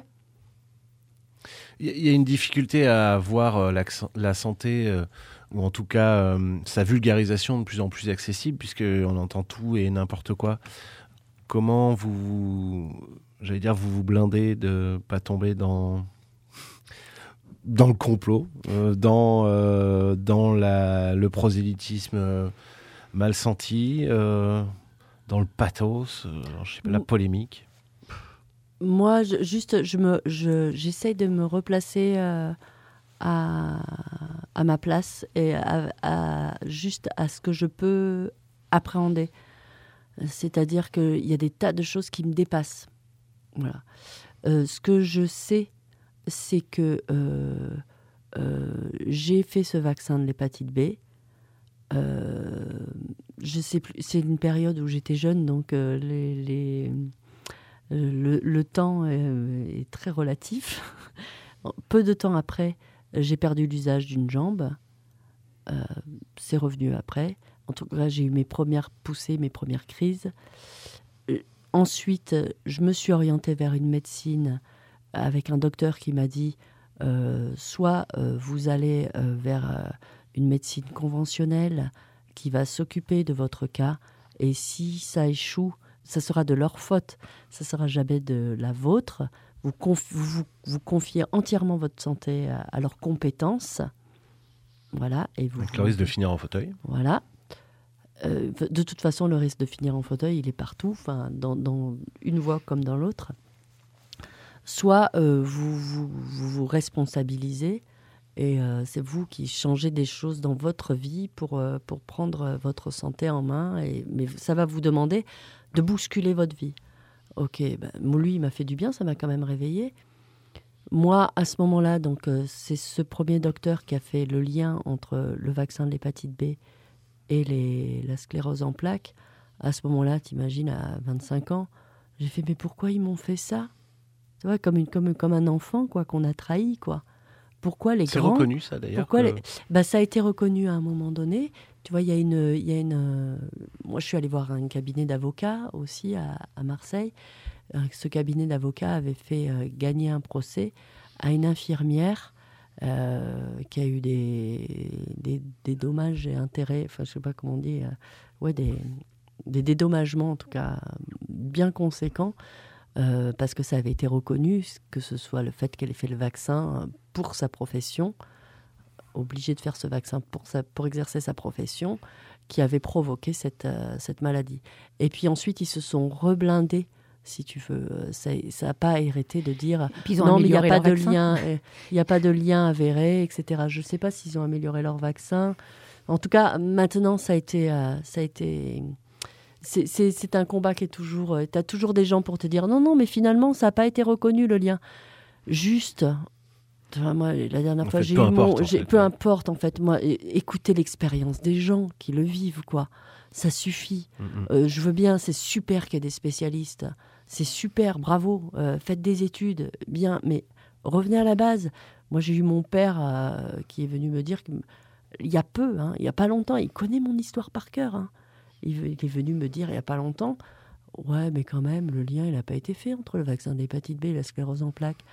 Il y a une difficulté à voir euh, la, la santé, euh, ou en tout cas euh, sa vulgarisation de plus en plus accessible, puisqu'on entend tout et n'importe quoi. Comment vous, j'allais dire, vous vous blindez de pas tomber dans dans le complot, euh, dans, euh, dans la, le prosélytisme euh, mal senti, euh, dans le pathos, euh, je sais pas, la polémique. Moi, je, juste, je me, je, j'essaye de me replacer euh, à, à ma place et à, à, juste à ce que je peux appréhender. C'est-à-dire qu'il y a des tas de choses qui me dépassent. Voilà. Euh, ce que je sais, c'est que euh, euh, j'ai fait ce vaccin de l'hépatite B. Euh, je sais plus, c'est une période où j'étais jeune, donc euh, les, les, le, le temps est, est très relatif. Peu de temps après, j'ai perdu l'usage d'une jambe. Euh, c'est revenu après. En tout cas, j'ai eu mes premières poussées, mes premières crises. Euh, ensuite, je me suis orientée vers une médecine avec un docteur qui m'a dit euh, soit euh, vous allez euh, vers euh, une médecine conventionnelle qui va s'occuper de votre cas, et si ça échoue, ça sera de leur faute, ça sera jamais de la vôtre. Vous, conf- vous, vous confiez entièrement votre santé à, à leurs compétences. Voilà. Et vous, avec le risque de finir en fauteuil. Voilà. Euh, de toute façon, le risque de finir en fauteuil, il est partout, enfin, dans, dans une voie comme dans l'autre. Soit euh, vous, vous, vous vous responsabilisez et euh, c'est vous qui changez des choses dans votre vie pour, euh, pour prendre votre santé en main. Et, mais ça va vous demander de bousculer votre vie. Ok, ben, lui, il m'a fait du bien, ça m'a quand même réveillée. Moi, à ce moment-là, donc, euh, c'est ce premier docteur qui a fait le lien entre le vaccin de l'hépatite B et les, la sclérose en plaques. À ce moment-là, t'imagines, à vingt-cinq ans, j'ai fait, mais pourquoi ils m'ont fait ça? Tu vois, comme, une, comme, comme un enfant, quoi, qu'on a trahi, quoi. Pourquoi les C'est grands... C'est reconnu, ça, d'ailleurs pourquoi que... les... bah, ça a été reconnu à un moment donné. Tu vois, il y a une... Il y a une... Moi, je suis allée voir un cabinet d'avocats aussi à, à Marseille. Ce cabinet d'avocats avait fait euh, gagner un procès à une infirmière euh, qui a eu des, des, des dommages et intérêts, enfin, je sais pas comment on dit, euh, ouais, des, des dédommagements, en tout cas, bien conséquents. Euh, parce que ça avait été reconnu, que ce soit le fait qu'elle ait fait le vaccin pour sa profession, obligée de faire ce vaccin pour, sa, pour exercer sa profession, qui avait provoqué cette, euh, cette maladie. Et puis ensuite, ils se sont reblindés, si tu veux. Ça n'a pas arrêté de dire non, mais il n'y a pas de lien, il n'y a pas de lien avéré, et cetera. Je ne sais pas s'ils ont amélioré leur vaccin. En tout cas, maintenant, ça a été... Euh, ça a été C'est, c'est, c'est un combat qui est toujours... Tu as toujours des gens pour te dire non, non, mais finalement, ça n'a pas été reconnu, le lien. Juste, enfin, moi, la dernière en fois, fait, j'ai peu eu importe, mon... en J'ai, fait, peu ouais. importe, en fait. Moi, écouter l'expérience des gens qui le vivent, quoi. Ça suffit. Mm-hmm. Euh, je veux bien, c'est super qu'il y ait des spécialistes. C'est super, bravo. Euh, faites des études, bien. Mais revenez à la base. Moi, j'ai eu mon père euh, qui est venu me dire qu'il y a peu, hein, il n'y a pas longtemps, il connaît mon histoire par cœur. Hein. Il, il est venu me dire il n'y a pas longtemps, ouais, mais quand même, le lien, il n'a pas été fait entre le vaccin d'hépatite B et la sclérose en plaques.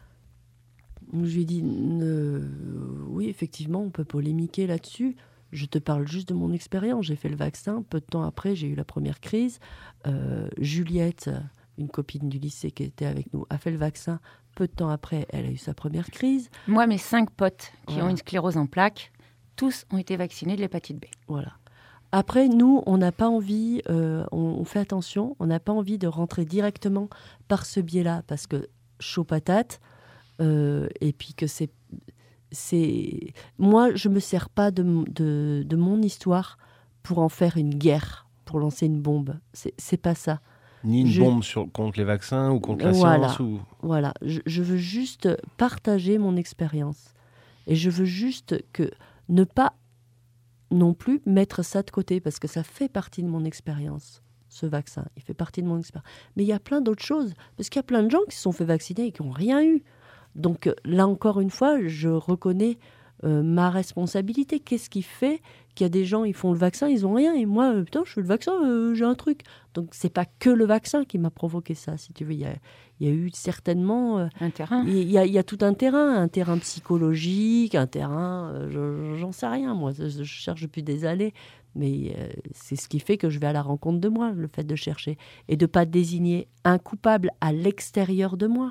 Je lui ai dit, euh, oui, effectivement, on peut polémiquer là-dessus. Je te parle juste de mon expérience. J'ai fait le vaccin. Peu de temps après, j'ai eu la première crise. Euh, Juliette, une copine du lycée qui était avec nous, a fait le vaccin. Peu de temps après, elle a eu sa première crise. Moi, mes cinq potes qui Voilà. ont une sclérose en plaques, tous ont été vaccinés de l'hépatite B. Voilà. Après, nous, on n'a pas envie, euh, on, on fait attention, on n'a pas envie de rentrer directement par ce biais-là, parce que chaud patate, euh, et puis que c'est... c'est... Moi, je ne me sers pas de, de, de mon histoire pour en faire une guerre, pour lancer une bombe. C'est, c'est pas ça. Ni une Je... bombe sur, contre les vaccins ou contre la voilà. science ou... Voilà. Je, je veux juste partager mon expérience. Et je veux juste que ne pas non plus mettre ça de côté, parce que ça fait partie de mon expérience, ce vaccin. Il fait partie de mon expérience. Mais il y a plein d'autres choses, parce qu'il y a plein de gens qui se sont fait vacciner et qui n'ont rien eu. Donc là, encore une fois, je reconnais euh, ma responsabilité. Qu'est-ce qui fait qu'il y a des gens, ils font le vaccin, ils n'ont rien, et moi, euh, putain, je fais le vaccin, euh, j'ai un truc. Donc c'est pas que le vaccin qui m'a provoqué ça, si tu veux. Il y a, il y a eu certainement... Euh, un terrain. Il y, a, il y a tout un terrain, un terrain psychologique, un terrain... Euh, je, j'en sais rien, moi, je, je cherche depuis des années. Mais euh, c'est ce qui fait que je vais à la rencontre de moi, le fait de chercher. Et de ne pas désigner un coupable à l'extérieur de moi,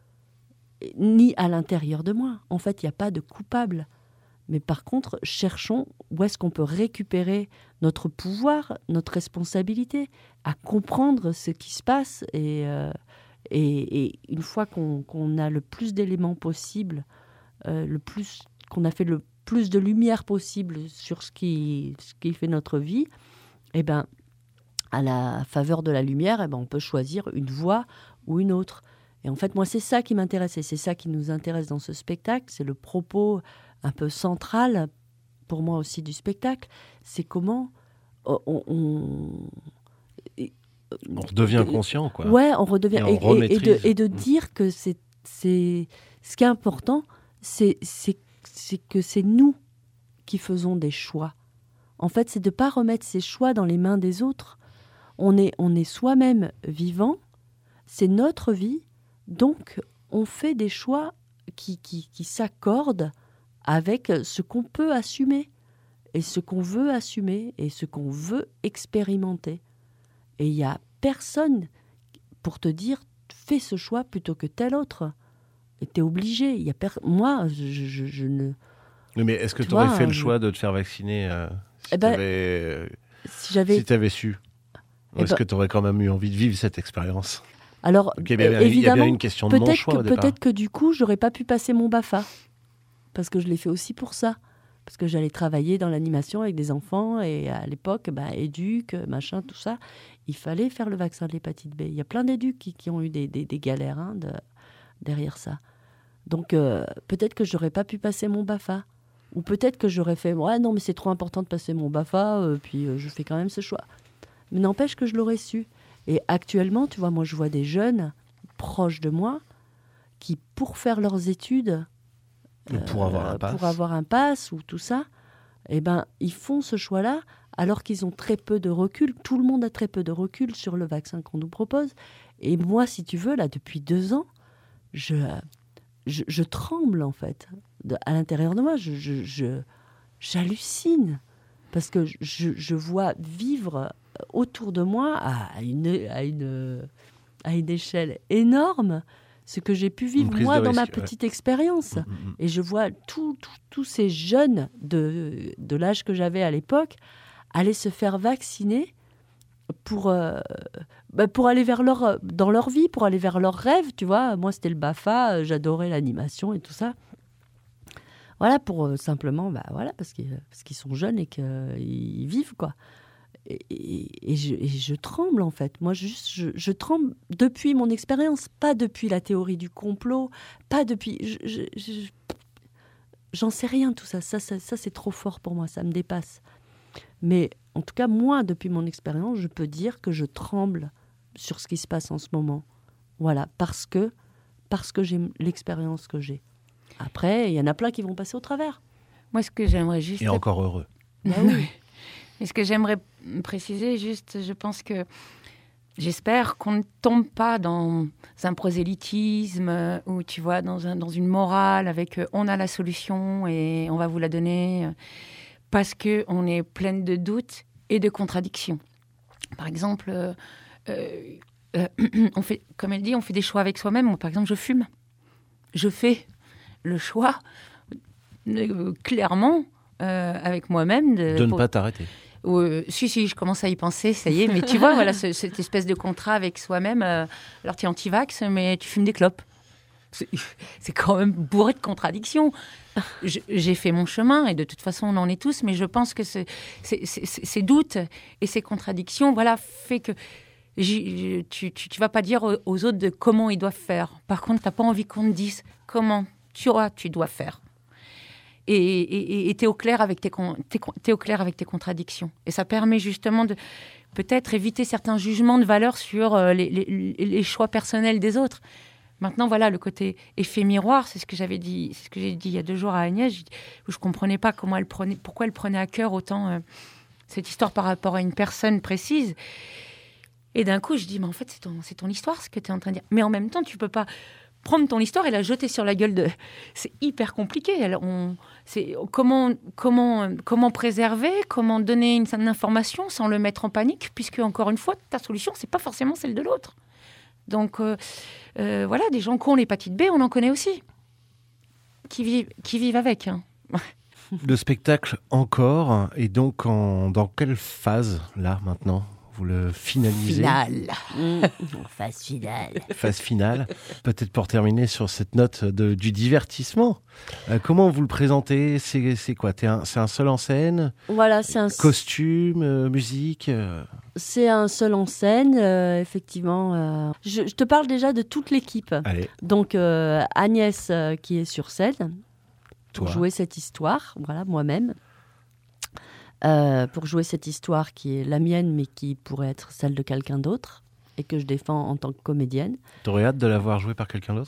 ni à l'intérieur de moi. En fait, il n'y a pas de coupable. Mais par contre, cherchons où est-ce qu'on peut récupérer notre pouvoir, notre responsabilité, à comprendre ce qui se passe. Et, euh, et, et une fois qu'on, qu'on a le plus d'éléments possibles, euh, le plus, qu'on a fait le plus de lumière possible sur ce qui, ce qui fait notre vie, eh ben, à la faveur de la lumière, eh ben, on peut choisir une voie ou une autre. Et en fait, moi, c'est ça qui m'intéresse et c'est ça qui nous intéresse dans ce spectacle. C'est le propos un peu central, pour moi aussi, du spectacle. C'est comment on... on, on redevient conscient, quoi. Ouais, on redevient... Et, on et, et, et, de, et de mmh. dire que c'est, c'est... Ce qui est important, c'est, c'est, c'est que c'est nous qui faisons des choix. En fait, c'est de ne pas remettre ces choix dans les mains des autres. On est, on est soi-même vivant, c'est notre vie. Donc, on fait des choix qui, qui, qui s'accordent avec ce qu'on peut assumer et ce qu'on veut assumer et ce qu'on veut expérimenter. Et il n'y a personne pour te dire « fais ce choix plutôt que tel autre ». Et tu es obligé. Il y a per... Moi, je, je, je ne... Oui, mais est-ce que tu vois, aurais fait le je... choix de te faire vacciner euh, si eh ben, tu avais si j'avais... si t'avais su Ou eh est-ce ben... que tu aurais quand même eu envie de vivre cette expérience? Alors, il y a bien, évidemment, il y a bien une question de peut-être non-choix que, au départ. peut-être que du coup, j'aurais pas pu passer mon BAFA. Parce que je l'ai fait aussi pour ça. Parce que j'allais travailler dans l'animation avec des enfants. Et à l'époque, bah, éduc, machin, tout ça. Il fallait faire le vaccin de l'hépatite B. Il y a plein d'éducs qui, qui ont eu des, des, des galères hein, de, derrière ça. Donc, euh, peut-être que j'aurais pas pu passer mon BAFA. Ou peut-être que j'aurais fait, ouais, non, mais c'est trop important de passer mon BAFA. Euh, puis, euh, je fais quand même ce choix. Mais n'empêche que je l'aurais su. Et actuellement, tu vois, moi, je vois des jeunes proches de moi qui, pour faire leurs études, euh, pour, avoir un pass. pour avoir un pass ou tout ça, eh ben, ils font ce choix-là alors qu'ils ont très peu de recul. Tout le monde a très peu de recul sur le vaccin qu'on nous propose. Et moi, si tu veux, là, depuis deux ans, je, je, je tremble, en fait. De, à l'intérieur de moi, je, je, je, j'hallucine. Parce que je, je vois vivre autour de moi à une, à une, à une échelle énorme ce que j'ai pu vivre moi dans risque, ma petite ouais. expérience. Mmh, mmh. Et je vois tous tout, tout ces jeunes de, de l'âge que j'avais à l'époque aller se faire vacciner pour, euh, bah pour aller vers leur, dans leur vie, pour aller vers leurs rêves. Tu vois, moi, c'était le BAFA, j'adorais l'animation et tout ça. Voilà, pour euh, simplement, bah, voilà, parce qu'ils, parce qu'ils sont jeunes et qu'ils euh, vivent, quoi. Et, et, et, je, et je tremble, en fait. Moi, juste, je, je tremble depuis mon expérience, pas depuis la théorie du complot, pas depuis... Je, je, je, j'en sais rien, tout ça. Ça, ça. ça, c'est trop fort pour moi, ça me dépasse. Mais en tout cas, moi, depuis mon expérience, je peux dire que je tremble sur ce qui se passe en ce moment. Voilà, parce que, parce que j'ai l'expérience que j'ai. Après, il y en a plein qui vont passer au travers. Moi, ce que j'aimerais juste... Et encore heureux. Bah oui. Et ce que j'aimerais préciser, juste, je pense que j'espère qu'on ne tombe pas dans un prosélytisme ou, tu vois, dans, un, dans une morale avec euh, on a la solution et on va vous la donner euh, parce qu'on est pleine de doutes et de contradictions. Par exemple, euh, euh, euh, on fait, comme elle dit, on fait des choix avec soi-même. Moi, par exemple, je fume. Je fais le choix, euh, clairement, euh, avec moi-même. De, de ne pour... pas t'arrêter. Euh, si, si, je commence à y penser, ça y est. Mais tu vois, voilà, ce, cette espèce de contrat avec soi-même. Euh, alors, tu es anti-vax, mais tu fumes des clopes. C'est, c'est quand même bourré de contradictions. Je, j'ai fait mon chemin, et de toute façon, on en est tous, mais je pense que c'est, c'est, c'est, c'est, ces doutes et ces contradictions, voilà, fait que j'y, tu ne vas pas dire aux, aux autres de comment ils doivent faire. Par contre, tu n'as pas envie qu'on te dise comment tu, tu dois faire. Et tu es au clair avec tes, t'es, t'es au clair avec tes contradictions. Et ça permet justement de peut-être éviter certains jugements de valeur sur euh, les, les, les choix personnels des autres. Maintenant, voilà, le côté effet miroir, c'est ce que j'avais dit, c'est ce que j'ai dit il y a deux jours à Agnès, où je ne comprenais pas comment elle prenait, pourquoi elle prenait à cœur autant euh, cette histoire par rapport à une personne précise. Et d'un coup, je dis, mais en fait, c'est ton, c'est ton histoire, ce que tu es en train de dire. Mais en même temps, tu ne peux pas prendre ton histoire et la jeter sur la gueule de... C'est hyper compliqué. Alors, on... c'est... Comment, comment, comment préserver, comment donner une, une information sans le mettre en panique, puisque, encore une fois, ta solution, ce n'est pas forcément celle de l'autre. Donc, euh, euh, voilà, des gens qui ont l'hépatite B, on en connaît aussi, qui vivent, qui vivent avec. Hein. Le spectacle encore, et donc en, dans quelle phase, là, maintenant ? Vous le finalisez ? Finale. Mmh. Phase finale. Phase finale. Peut-être pour terminer sur cette note de, du divertissement. Euh, comment vous le présentez ? C'est, c'est quoi ? T'es un, c'est un seul en scène ? Voilà, c'est un... Costume, euh, musique euh... C'est un seul en scène, euh, effectivement. Euh... Je, je te parle déjà de toute l'équipe. Allez. Donc, euh, Agnès euh, qui est sur scène pour Toi. jouer cette histoire. Voilà, moi-même. Euh, pour jouer cette histoire qui est la mienne, mais qui pourrait être celle de quelqu'un d'autre, et que je défends en tant que comédienne. T'aurais hâte de la voir jouée par quelqu'un d'autre ?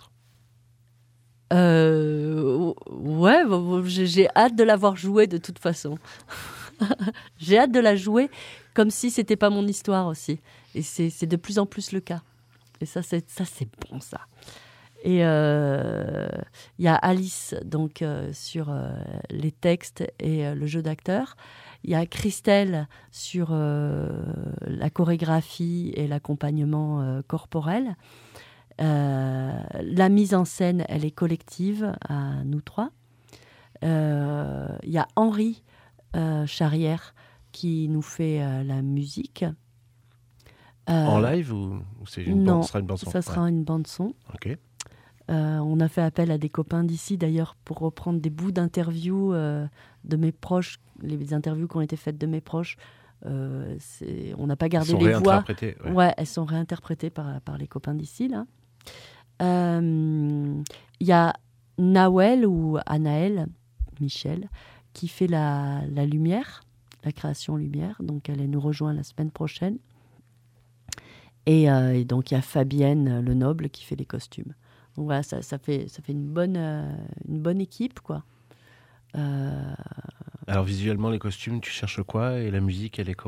euh, Ouais, j'ai, j'ai hâte de la voir jouer de toute façon. J'ai hâte de la jouer comme si c'était pas mon histoire aussi. Et c'est, c'est de plus en plus le cas. Et ça, c'est, ça, c'est bon, ça. Et il euh, y a Alice donc, euh, sur euh, les textes et euh, le jeu d'acteur. Il y a Christelle sur euh, la chorégraphie et l'accompagnement euh, corporel. Euh, la mise en scène, elle est collective à nous trois. Euh, il y a Henri euh, Charrière qui nous fait euh, la musique. Euh, en live ou, ou c'est une non, bande, sera une bande son ? Ça sera ouais. une bande son. Ok. Euh, on a fait appel à des copains d'ici, d'ailleurs, pour reprendre des bouts d'interviews euh, de mes proches, les interviews qui ont été faites de mes proches. Euh, c'est... On n'a pas gardé les voix. Ouais. ouais, elles sont réinterprétées par, par les copains d'ici, là. Il euh, y a Nawel ou Anaël, Michel, qui fait la, la lumière, la création lumière. Donc, elle nous rejoint la semaine prochaine. Et, euh, et donc, il y a Fabienne Lenoble qui fait les costumes. Donc voilà, ça, ça, fait, ça fait une bonne, euh, une bonne équipe, quoi. Euh... Alors visuellement, les costumes, tu cherches quoi ? Et la musique, elle est comment ?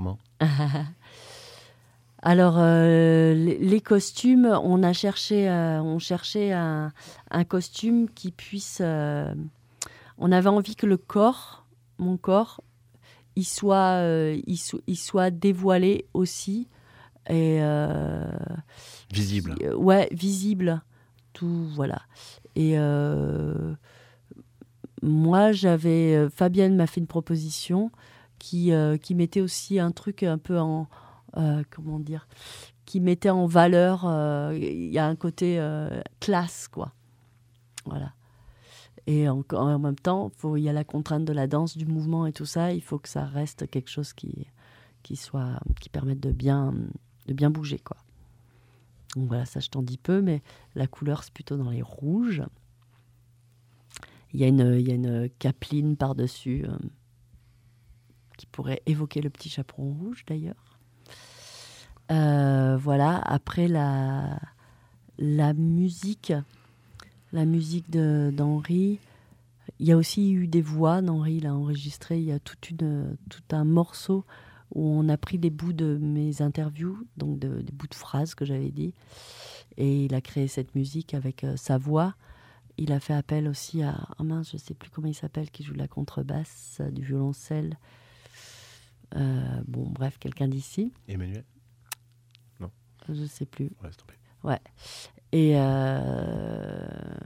Alors, euh, les, les costumes, on a cherché, euh, on cherchait un, un costume qui puisse... Euh, on avait envie que le corps, mon corps, il soit, euh, il, so, il soit dévoilé aussi. Et, euh, visible. Qui, euh, ouais, visible. Tout, voilà. Et euh, moi, j'avais... Euh, Fabienne m'a fait une proposition qui, euh, qui mettait aussi un truc un peu en... Euh, comment dire ? Qui mettait en valeur... Il euh, y a un côté euh, classe, quoi. Voilà. Et en, en même temps, il y a la contrainte de la danse, du mouvement et tout ça. Il faut que ça reste quelque chose qui, qui, soit, qui permette de bien, de bien bouger, quoi. Donc voilà, ça je t'en dis peu, mais la couleur c'est plutôt dans les rouges. Il y a une, il y a une capeline par-dessus euh, qui pourrait évoquer le petit chaperon rouge d'ailleurs. Euh, voilà, après la, la musique, la musique de, d'Henri. Il y a aussi eu des voix d'Henri, il a enregistré. Il y a toute une, tout un morceau où on a pris des bouts de mes interviews, donc de, des bouts de phrases que j'avais dit. Et il a créé cette musique avec euh, sa voix. Il a fait appel aussi à... Oh mince, je ne sais plus comment il s'appelle, qui joue de la contrebasse, euh, du violoncelle. Euh, bon, bref, quelqu'un d'ici. Emmanuel ? Je ne sais plus. Ouais, c'est tombé. Ouais. Et... Euh...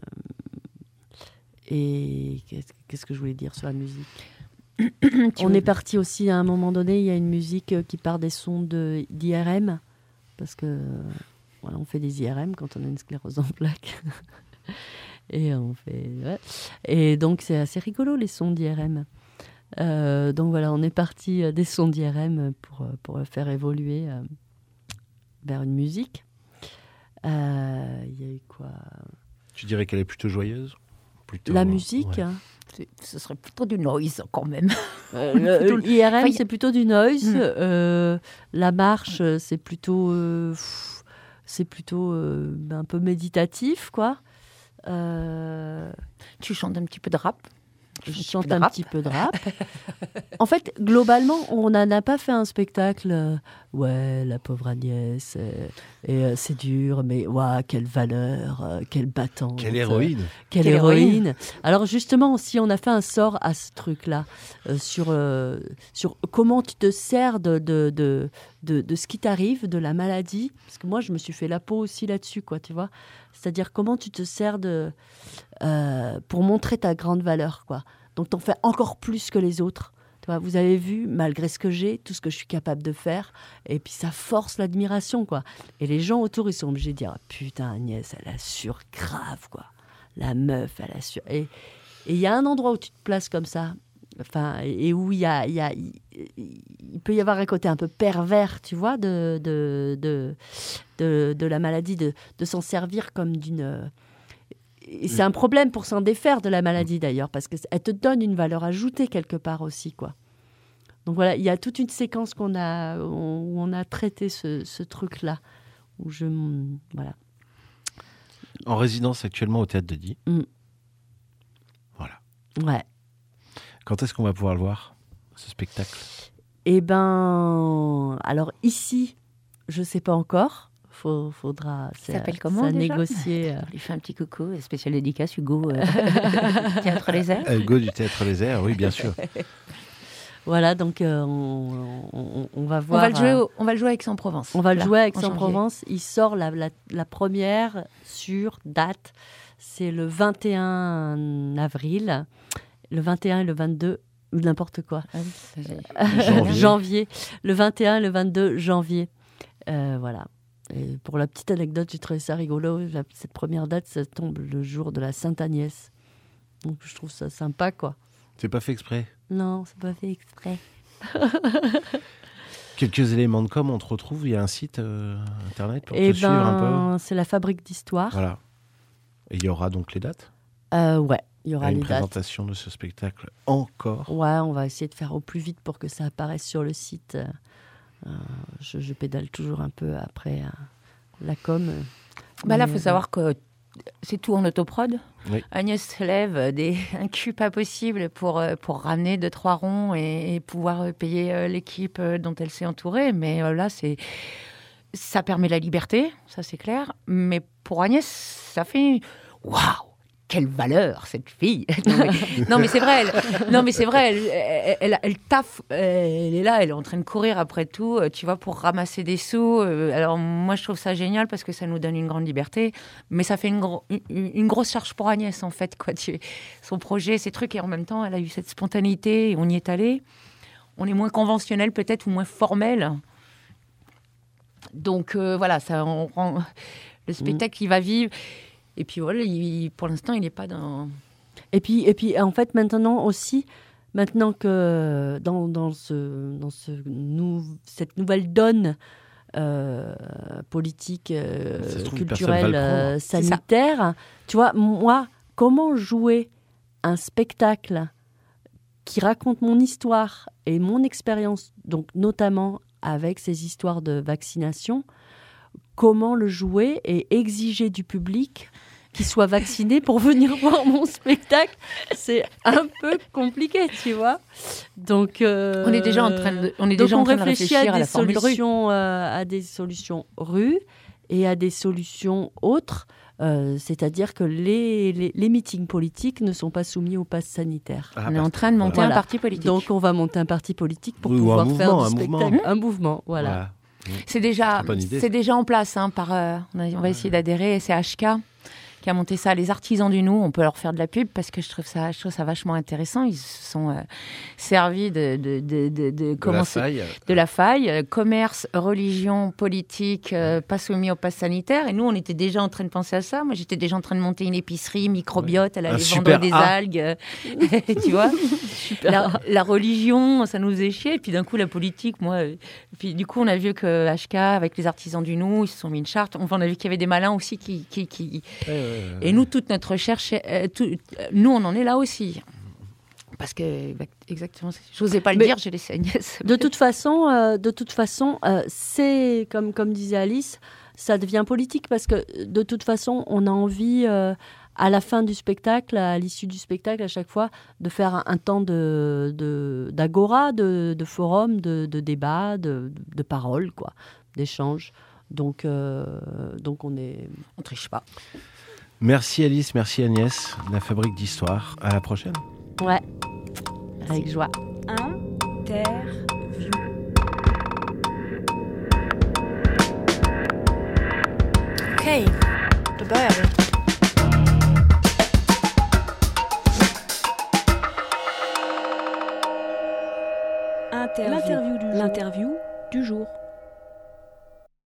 Et qu'est-ce, qu'est-ce que je voulais dire sur la musique ? On est parti aussi à un moment donné, il y a une musique qui part des sons de, d'I R M, parce que voilà, on fait des I R M quand on a une sclérose en plaques. Et on fait... Ouais. Et donc c'est assez rigolo les sons d'I R M. Euh, donc voilà, on est parti des sons d'I R M pour, pour faire évoluer euh, vers une musique. Il euh, y a eu quoi ? Tu dirais qu'elle est plutôt joyeuse ? Plutôt, la musique, ouais. hein. C'est, ce serait plutôt du noise quand même. Euh, le, le I R M, enfin, c'est plutôt du noise. Mmh. Euh, la marche, c'est plutôt, euh, pff, c'est plutôt euh, un peu méditatif, quoi. Euh... Tu chantes un petit peu de rap. Je chante un petit peu de rap. En fait, globalement, on n'en a pas fait un spectacle. Euh, ouais, la pauvre Agnès, euh, et euh, c'est dur, mais ouais, quelle valeur, euh, quelle battante. Quelle héroïne. Euh, quelle, quelle héroïne. héroïne. Alors justement, si on a fait un sort à ce truc-là, euh, sur, euh, sur comment tu te sers de, de, de, de, de ce qui t'arrive, de la maladie, parce que moi, je me suis fait la peau aussi là-dessus, quoi, tu vois. C'est-à-dire comment tu te sers de, euh, pour montrer ta grande valeur, quoi. Donc, t'en fais encore plus que les autres. Tu vois, vous avez vu, malgré ce que j'ai, tout ce que je suis capable de faire. Et puis, ça force l'admiration, quoi. Et les gens autour, ils sont obligés de dire ah, « Putain, Agnès, elle assure grave, quoi. La meuf, elle assure. » Et il y a un endroit où tu te places comme ça, enfin, et où il y a, y a, y, il peut y avoir un côté un peu pervers, tu vois, de, de, de, de, de la maladie, de, de s'en servir comme d'une... Et c'est un problème pour s'en défaire de la maladie, d'ailleurs, parce qu'elle te donne une valeur ajoutée quelque part aussi, quoi. Donc voilà, il y a toute une séquence qu'on a, où on a traité ce, ce truc-là, où je... Voilà. En résidence actuellement au Théâtre de Die. Mm. Voilà. Ouais. Quand est-ce qu'on va pouvoir le voir, ce spectacle ? Eh ben, alors ici, je ne sais pas encore. Faut, faudra ça s'appelle comment ça déjà négocier. On lui fait un petit coucou, spécial dédicace, Hugo, euh, Théâtre Les Airs. Hugo du Théâtre Les Airs, oui, bien sûr. Voilà, donc euh, on, on, on va voir. On va le jouer, au, on va le jouer à Aix-en-Provence. On va le là, jouer à Aix-en-Provence. Il sort la, la, la première sur date. C'est le vingt et un avril. Le vingt et un et le vingt-deux, n'importe quoi. Ah oui, janvier. janvier. Le vingt et un et le vingt-deux janvier. Euh, voilà. Et pour la petite anecdote, j'ai trouvé ça rigolo. La, cette première date, ça tombe le jour de la Sainte-Agnès. Donc je trouve ça sympa, quoi. C'est pas fait exprès ? Non, c'est pas fait exprès. Quelques éléments de com, on te retrouve. Il y a un site euh, internet pour Et te suivre un ben, peu. c'est la Fabrique d'Histoire. Voilà. Et il y aura donc les dates ? Euh, ouais, il y aura il y a les une dates. présentation de ce spectacle encore. Ouais, on va essayer de faire au plus vite pour que ça apparaisse sur le site. Euh, je, je pédale toujours un peu après euh, la com. Bah là, il faut savoir que c'est tout en autoprod. Oui. Agnès se lève des, un cul pas possible pour, pour ramener deux, trois ronds et, et pouvoir payer l'équipe dont elle s'est entourée. Mais euh, là, c'est, ça permet la liberté, ça c'est clair. Mais pour Agnès, ça fait waouh! Quelle valeur, cette fille. Non, mais, non, mais c'est vrai. Elle, non, mais c'est vrai. Elle, elle, elle, elle taffe. Elle est là. Elle est en train de courir après tout, tu vois, pour ramasser des sous. Alors, moi, je trouve ça génial parce que ça nous donne une grande liberté. Mais ça fait une, gro- une, une grosse charge pour Agnès, en fait, quoi. Tu, son projet, ses trucs. Et en même temps, elle a eu cette spontanéité. Et on y est allé. On est moins conventionnel, peut-être, ou moins formel. Donc, euh, voilà, ça on rend... Le spectacle, mmh. il va vivre. Et puis voilà, il, pour l'instant, il n'est pas dans... Et puis, et puis, en fait, maintenant aussi, maintenant que dans, dans, ce, dans ce nou, cette nouvelle donne euh, politique, euh, trouve, culturelle, euh, sanitaire, tu vois, moi, comment jouer un spectacle qui raconte mon histoire et mon expérience, donc notamment avec ces histoires de vaccination, comment le jouer et exiger du public qui soient vaccinés pour venir voir mon spectacle. C'est un peu compliqué, tu vois. Donc, euh, on est déjà en train de, on est donc déjà on en train de réfléchit réfléchir à à des la formule rue. solutions, euh, à des solutions rues et à des solutions autres. Euh, c'est-à-dire que les, les, les meetings politiques ne sont pas soumis au pass sanitaire. Ah, on est en train de monter voilà. un parti politique. Donc on va monter un parti politique pour Oui, pouvoir un mouvement, faire du un spectacle. mouvement. Un mouvement, voilà. Voilà. C'est déjà, Très bonne idée. c'est déjà en place. Hein, par, euh, on, a- on va essayer d'adhérer. C'est H K qui a monté ça. Les artisans du Nou, on peut leur faire de la pub parce que je trouve ça, je trouve ça vachement intéressant. Ils se sont euh, servis de, de, de, de, de, De comment la c'est- faille. de la faille, euh, commerce, religion, politique, euh, pas soumis au pass sanitaire. Et nous, on était déjà en train de penser à ça. Moi, j'étais déjà en train de monter une épicerie microbiote. Elle Un allait super vendre des A. algues. euh, tu vois la, la religion, ça nous faisait chier. Et puis d'un coup, la politique, moi. euh, et puis du coup, on a vu que H K, avec les artisans du Nou, ils se sont mis une charte. Enfin, on a vu qu'il y avait des malins aussi qui. qui, qui... Ouais, ouais, ouais. Et nous, toute notre recherche, euh, tout- euh, nous, on en est là aussi. Parce que, bah, exactement, je n'osais pas le Mais- dire, j'ai les saignes. De toute façon, euh, de toute façon, euh, c'est comme comme disait Alice, ça devient politique parce que de toute façon, on a envie euh, à la fin du spectacle, à l'issue du spectacle, à chaque fois, de faire un, un temps de de- d'agora, de, de forum, de, de débat, de, de parole, quoi, d'échange. Donc euh, donc on est On triche pas. Merci Alice, merci Agnès, la Fabrique d'Histoire. À la prochaine. ouais avec joie. Interview. Okay, då börjar vi. Interview. L'interview du jour.